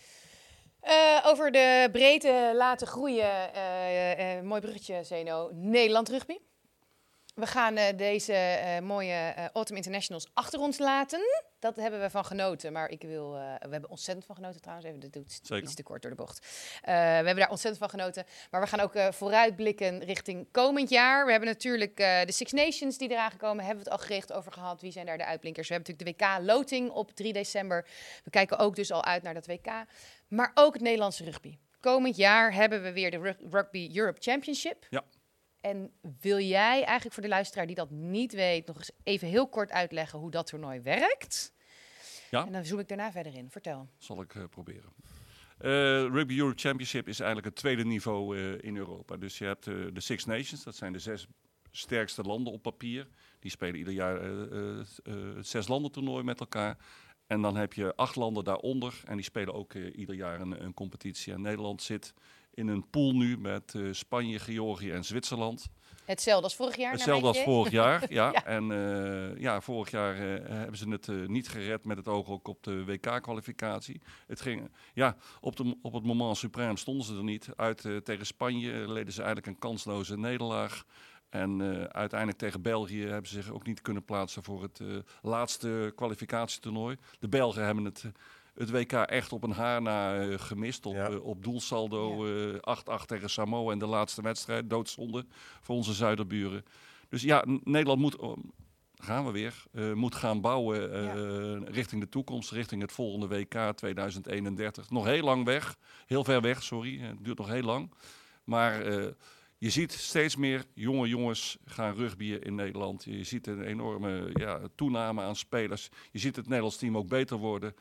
Over de breedte laten groeien, mooi bruggetje, Zeno. Nederland rugby. We gaan deze mooie Autumn Internationals achter ons laten. Dat hebben we van genoten. Maar we hebben ontzettend van genoten trouwens. Even, dit doet iets te kort door de bocht. We hebben daar ontzettend van genoten. Maar we gaan ook vooruitblikken richting komend jaar. We hebben natuurlijk de Six Nations die eraan gekomen. Hebben we het al gericht over gehad. Wie zijn daar de uitblinkers? We hebben natuurlijk de WK-loting op 3 december. We kijken ook dus al uit naar dat WK. Maar ook het Nederlandse rugby. Komend jaar hebben we weer de Rugby Europe Championship. Ja. En wil jij eigenlijk voor de luisteraar die dat niet weet, nog eens even heel kort uitleggen hoe dat toernooi werkt? Ja. En dan zoom ik daarna verder in. Vertel. Zal ik proberen. Rugby Europe Championship is eigenlijk het tweede niveau in Europa. Dus je hebt de Six Nations, dat zijn de 6 sterkste landen op papier. Die spelen ieder jaar het 6 landen toernooi met elkaar. En dan heb je 8 landen daaronder en die spelen ook ieder jaar een competitie. En Nederland zit in een pool nu met Spanje, Georgië en Zwitserland. Hetzelfde als vorig jaar? Hetzelfde als vorig jaar, ja. Ja. En vorig jaar hebben ze het niet gered met het oog ook op de WK-kwalificatie. Het ging, op het moment suprême stonden ze er niet. Tegen Spanje leden ze eigenlijk een kansloze nederlaag. En uiteindelijk tegen België hebben ze zich ook niet kunnen plaatsen voor het laatste kwalificatietoernooi. De Belgen hebben het WK echt op een haar na gemist. Op doelsaldo 8-8 tegen Samoa en de laatste wedstrijd. Doodzonde voor onze zuiderburen. Dus ja, Nederland moet gaan bouwen richting de toekomst. Richting het volgende WK 2031. Nog heel lang weg. Heel ver weg, sorry. Het duurt nog heel lang. Maar je ziet steeds meer jonge jongens gaan rugbyen in Nederland. Je ziet een enorme toename aan spelers. Je ziet het Nederlands team ook beter worden.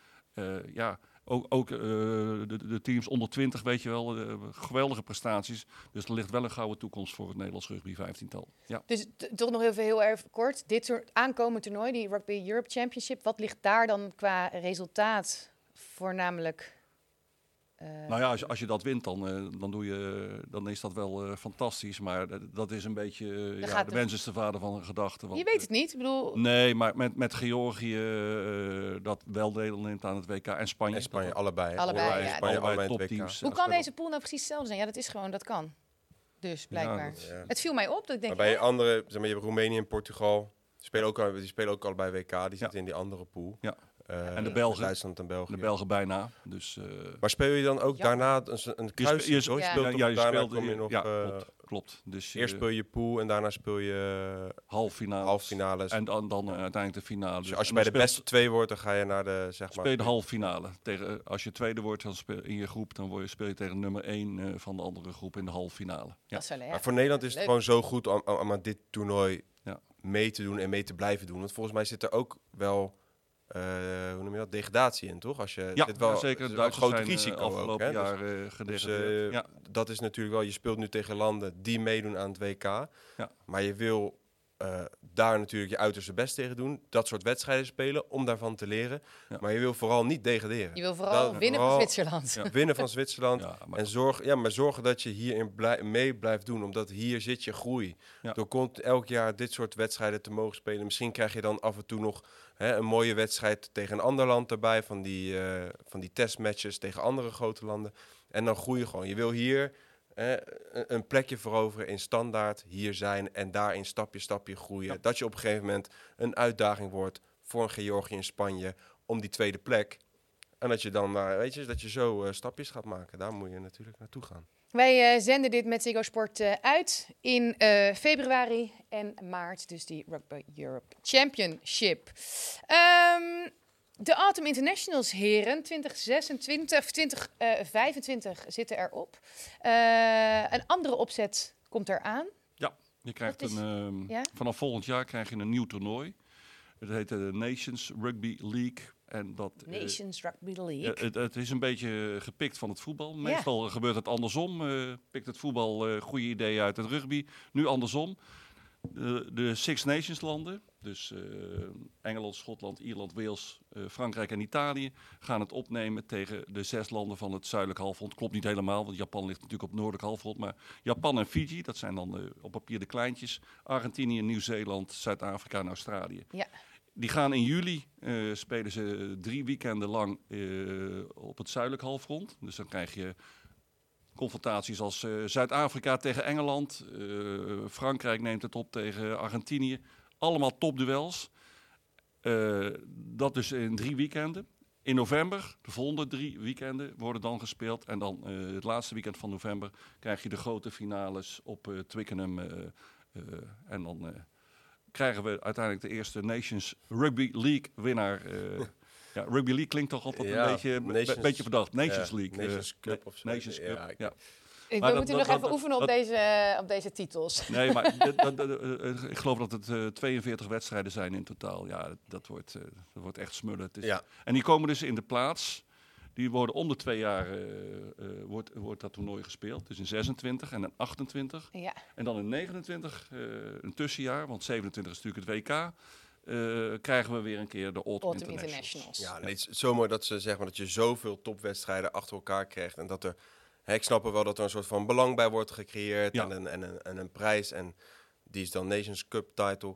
Ook de teams onder 20, weet je wel, geweldige prestaties. Dus er ligt wel een gouden toekomst voor het Nederlands rugby 15-tal. Ja. Dus toch nog even heel erg kort. Dit soort aankomend toernooi, die Rugby Europe Championship, wat ligt daar dan qua resultaat voornamelijk? Nou ja, als je dat wint, dan is dat wel fantastisch. Maar dat is een beetje... de mens is de vader van een gedachte. Want, je weet het niet, ik bedoel... Nee, maar met Georgië dat wel deel neemt aan het WK. En Spanje. En Spanje, allebei. Allebei topteams. Hoe kan deze pool nou precies hetzelfde zijn? Ja, dat is gewoon, dat kan. Dus, blijkbaar. Ja. Het viel mij op, dat ik denk... Maar bij andere, zeg maar, je hebt Roemenië en Portugal. Die spelen ook allebei WK. Die zitten in die andere pool. Ja. En de Belgen. Duitsland en België. De Belgen bijna. Dus, maar speel je dan ook daarna een kruis? Je speelt klopt. Dus eerst speel je pool en daarna speel je halffinales. En dan uiteindelijk de finale. Dus als je bij de beste 2 wordt, dan ga je naar de speel je de halffinale. Als je tweede wordt in je groep, dan speel je tegen nummer 1 van de andere groep in de halffinale. Ja. Maar voor Nederland is het gewoon zo goed om aan dit toernooi mee te doen en mee te blijven doen. Want volgens mij zit er ook wel... hoe noem je dat? Degradatie in, toch? Als je zeker. Het is een groot risico afgelopen ook, jaar gedegradeerd. Dat is natuurlijk wel... Je speelt nu tegen landen die meedoen aan het WK. Ja. Maar je wil daar natuurlijk je uiterste best tegen doen. Dat soort wedstrijden spelen, om daarvan te leren. Ja. Maar je wil vooral niet degraderen. Je wil vooral winnen van Zwitserland. Ja. Winnen van Zwitserland. En zorgen dat je hierin mee blijft doen. Omdat hier zit je groei. Ja. Door elk jaar dit soort wedstrijden te mogen spelen. Misschien krijg je dan af en toe nog... een mooie wedstrijd tegen een ander land erbij. Van die testmatches tegen andere grote landen. En dan groei je gewoon. Je wil hier een plekje veroveren in standaard. Hier zijn en daarin stapje groeien. Ja. Dat je op een gegeven moment een uitdaging wordt voor een Georgië in Spanje om die tweede plek. En dat je dan, dat je zo stapjes gaat maken. Daar moet je natuurlijk naartoe gaan. Wij zenden dit met Ziggo Sport uit in februari en maart. Dus die Rugby Europe Championship. De Autumn Internationals, heren, 2025 zitten erop. Een andere opzet komt eraan. Ja, je krijgt vanaf volgend jaar krijg je een nieuw toernooi. Het heet de Nations Rugby League. En dat, Nations Rugby League. Het is een beetje gepikt van het voetbal. Meestal gebeurt het andersom. Pikt het voetbal goede ideeën uit het rugby. Nu andersom. De Six Nations landen, dus Engeland, Schotland, Ierland, Wales, Frankrijk en Italië, gaan het opnemen tegen de 6 landen van het zuidelijk halfrond. Klopt niet helemaal, want Japan ligt natuurlijk op het noordelijk halfrond. Maar Japan en Fiji, dat zijn dan op papier de kleintjes. Argentinië, Nieuw-Zeeland, Zuid-Afrika en Australië. Ja. Die gaan in juli, spelen ze 3 weekenden lang op het zuidelijk halfrond. Dus dan krijg je confrontaties als Zuid-Afrika tegen Engeland. Frankrijk neemt het op tegen Argentinië. Allemaal topduels. Dat dus in 3 weekenden. In november, de volgende 3 weekenden worden dan gespeeld. En dan het laatste weekend van november krijg je de grote finales op Twickenham. En dan krijgen we uiteindelijk de eerste Nations Rugby League winnaar. Ja, Rugby League klinkt toch altijd een beetje verdacht. Nations League. Nations Cup of zo. Nations Cup, ja. We moeten nog even oefenen op deze titels. Nee, maar ik geloof dat het 42 wedstrijden zijn in totaal. Ja, dat wordt echt smullen. En die komen dus in de plaats. Die worden om de 2 jaar wordt dat toernooi gespeeld. Dus in 26 en in 28. Ja. En dan in 29, een tussenjaar, want 27 is natuurlijk het WK. Krijgen we weer een keer de Autumn Internationals. Ja, nee, het is zo mooi dat dat je zoveel topwedstrijden achter elkaar krijgt. En dat er, ik snap er wel dat er een soort van belang bij wordt gecreëerd. Ja. En een prijs. En die is dan Nations Cup title.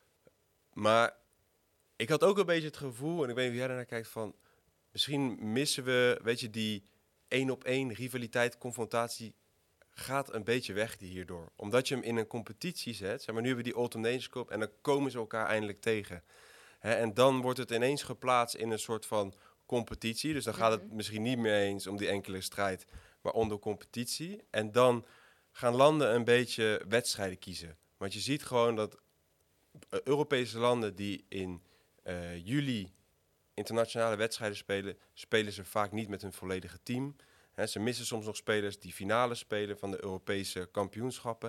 Maar ik had ook een beetje het gevoel, en ik weet niet hoe jij daarnaar kijkt, van misschien missen we, die 1-op-1 rivaliteit, confrontatie gaat een beetje weg hierdoor. Omdat je hem in een competitie zet. Maar nu hebben we die Autumn Nations Cup en dan komen ze elkaar eindelijk tegen. En dan wordt het ineens geplaatst in een soort van competitie. Dus dan gaat het misschien niet meer eens om die enkele strijd, maar om de competitie. En dan gaan landen een beetje wedstrijden kiezen. Want je ziet gewoon dat Europese landen die in juli internationale wedstrijden spelen ze vaak niet met hun volledige team. Ze missen soms nog spelers die finale spelen van de Europese kampioenschappen.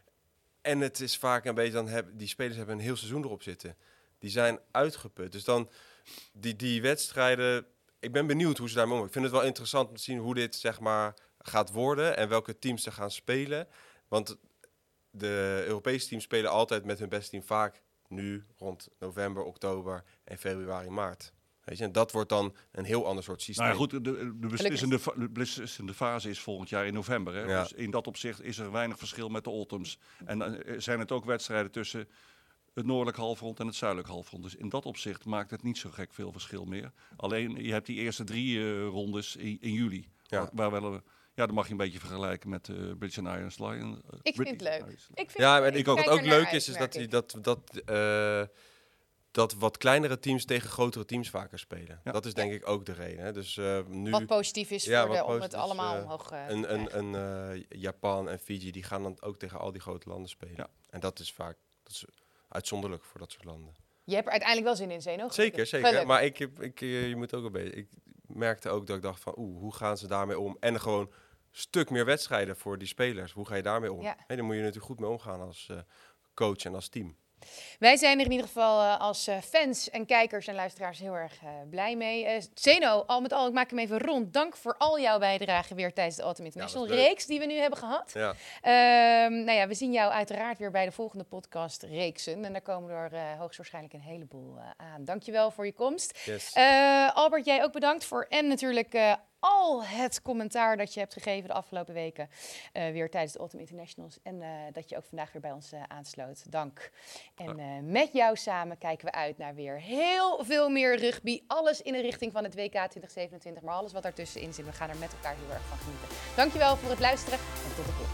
En het is vaak een beetje, die spelers hebben een heel seizoen erop zitten. Die zijn uitgeput. Dus dan die wedstrijden, ik ben benieuwd hoe ze daarmee omgaan. Ik vind het wel interessant om te zien hoe dit gaat worden en welke teams er gaan spelen. Want de Europese teams spelen altijd met hun beste team vaak nu rond november, oktober en februari, maart. Weet je, en dat wordt dan een heel ander soort systeem. Nou ja, goed, de beslissende fase is volgend jaar in november. Hè? Ja. Dus in dat opzicht is er weinig verschil met de Autumns. En dan zijn het ook wedstrijden tussen het noordelijk halfrond en het zuidelijk halfrond. Dus in dat opzicht maakt het niet zo gek veel verschil meer. Alleen, je hebt die eerste 3 rondes in juli. Ja. Dat mag je een beetje vergelijken met British and Irish Lions. Ik vind het leuk. Wat ook leuk is dat wat kleinere teams tegen grotere teams vaker spelen. Ja. Dat is denk ik ook de reden. Hè. Dus, nu, wat positief is om het allemaal omhoog te Japan en Fiji, die gaan dan ook tegen al die grote landen spelen. Ja. En dat is vaak uitzonderlijk voor dat soort landen. Je hebt er uiteindelijk wel zin in, Zeno? Zeker. Gelukkig. Maar je moet ook een beetje. Ik merkte ook dat ik dacht van, hoe gaan ze daarmee om? En gewoon stuk meer wedstrijden voor die spelers. Hoe ga je daarmee om? Ja. Daar moet je natuurlijk goed mee omgaan als coach en als team. Wij zijn er in ieder geval als fans en kijkers en luisteraars heel erg blij mee. Zeno, al met al, ik maak hem even rond. Dank voor al jouw bijdrage weer tijdens de Autumn International reeks die we nu hebben gehad. Ja. We zien jou uiteraard weer bij de volgende podcast reeksen. En daar komen er hoogstwaarschijnlijk een heleboel aan. Dankjewel voor je komst. Yes. Albert, jij ook bedankt voor en natuurlijk al het commentaar dat je hebt gegeven de afgelopen weken weer tijdens de Autumn Internationals. En dat je ook vandaag weer bij ons aansloot. Dank. En met jou samen kijken we uit naar weer heel veel meer rugby. Alles in de richting van het WK 2027, maar alles wat daartussenin zit. We gaan er met elkaar heel erg van genieten. Dankjewel voor het luisteren en tot de volgende.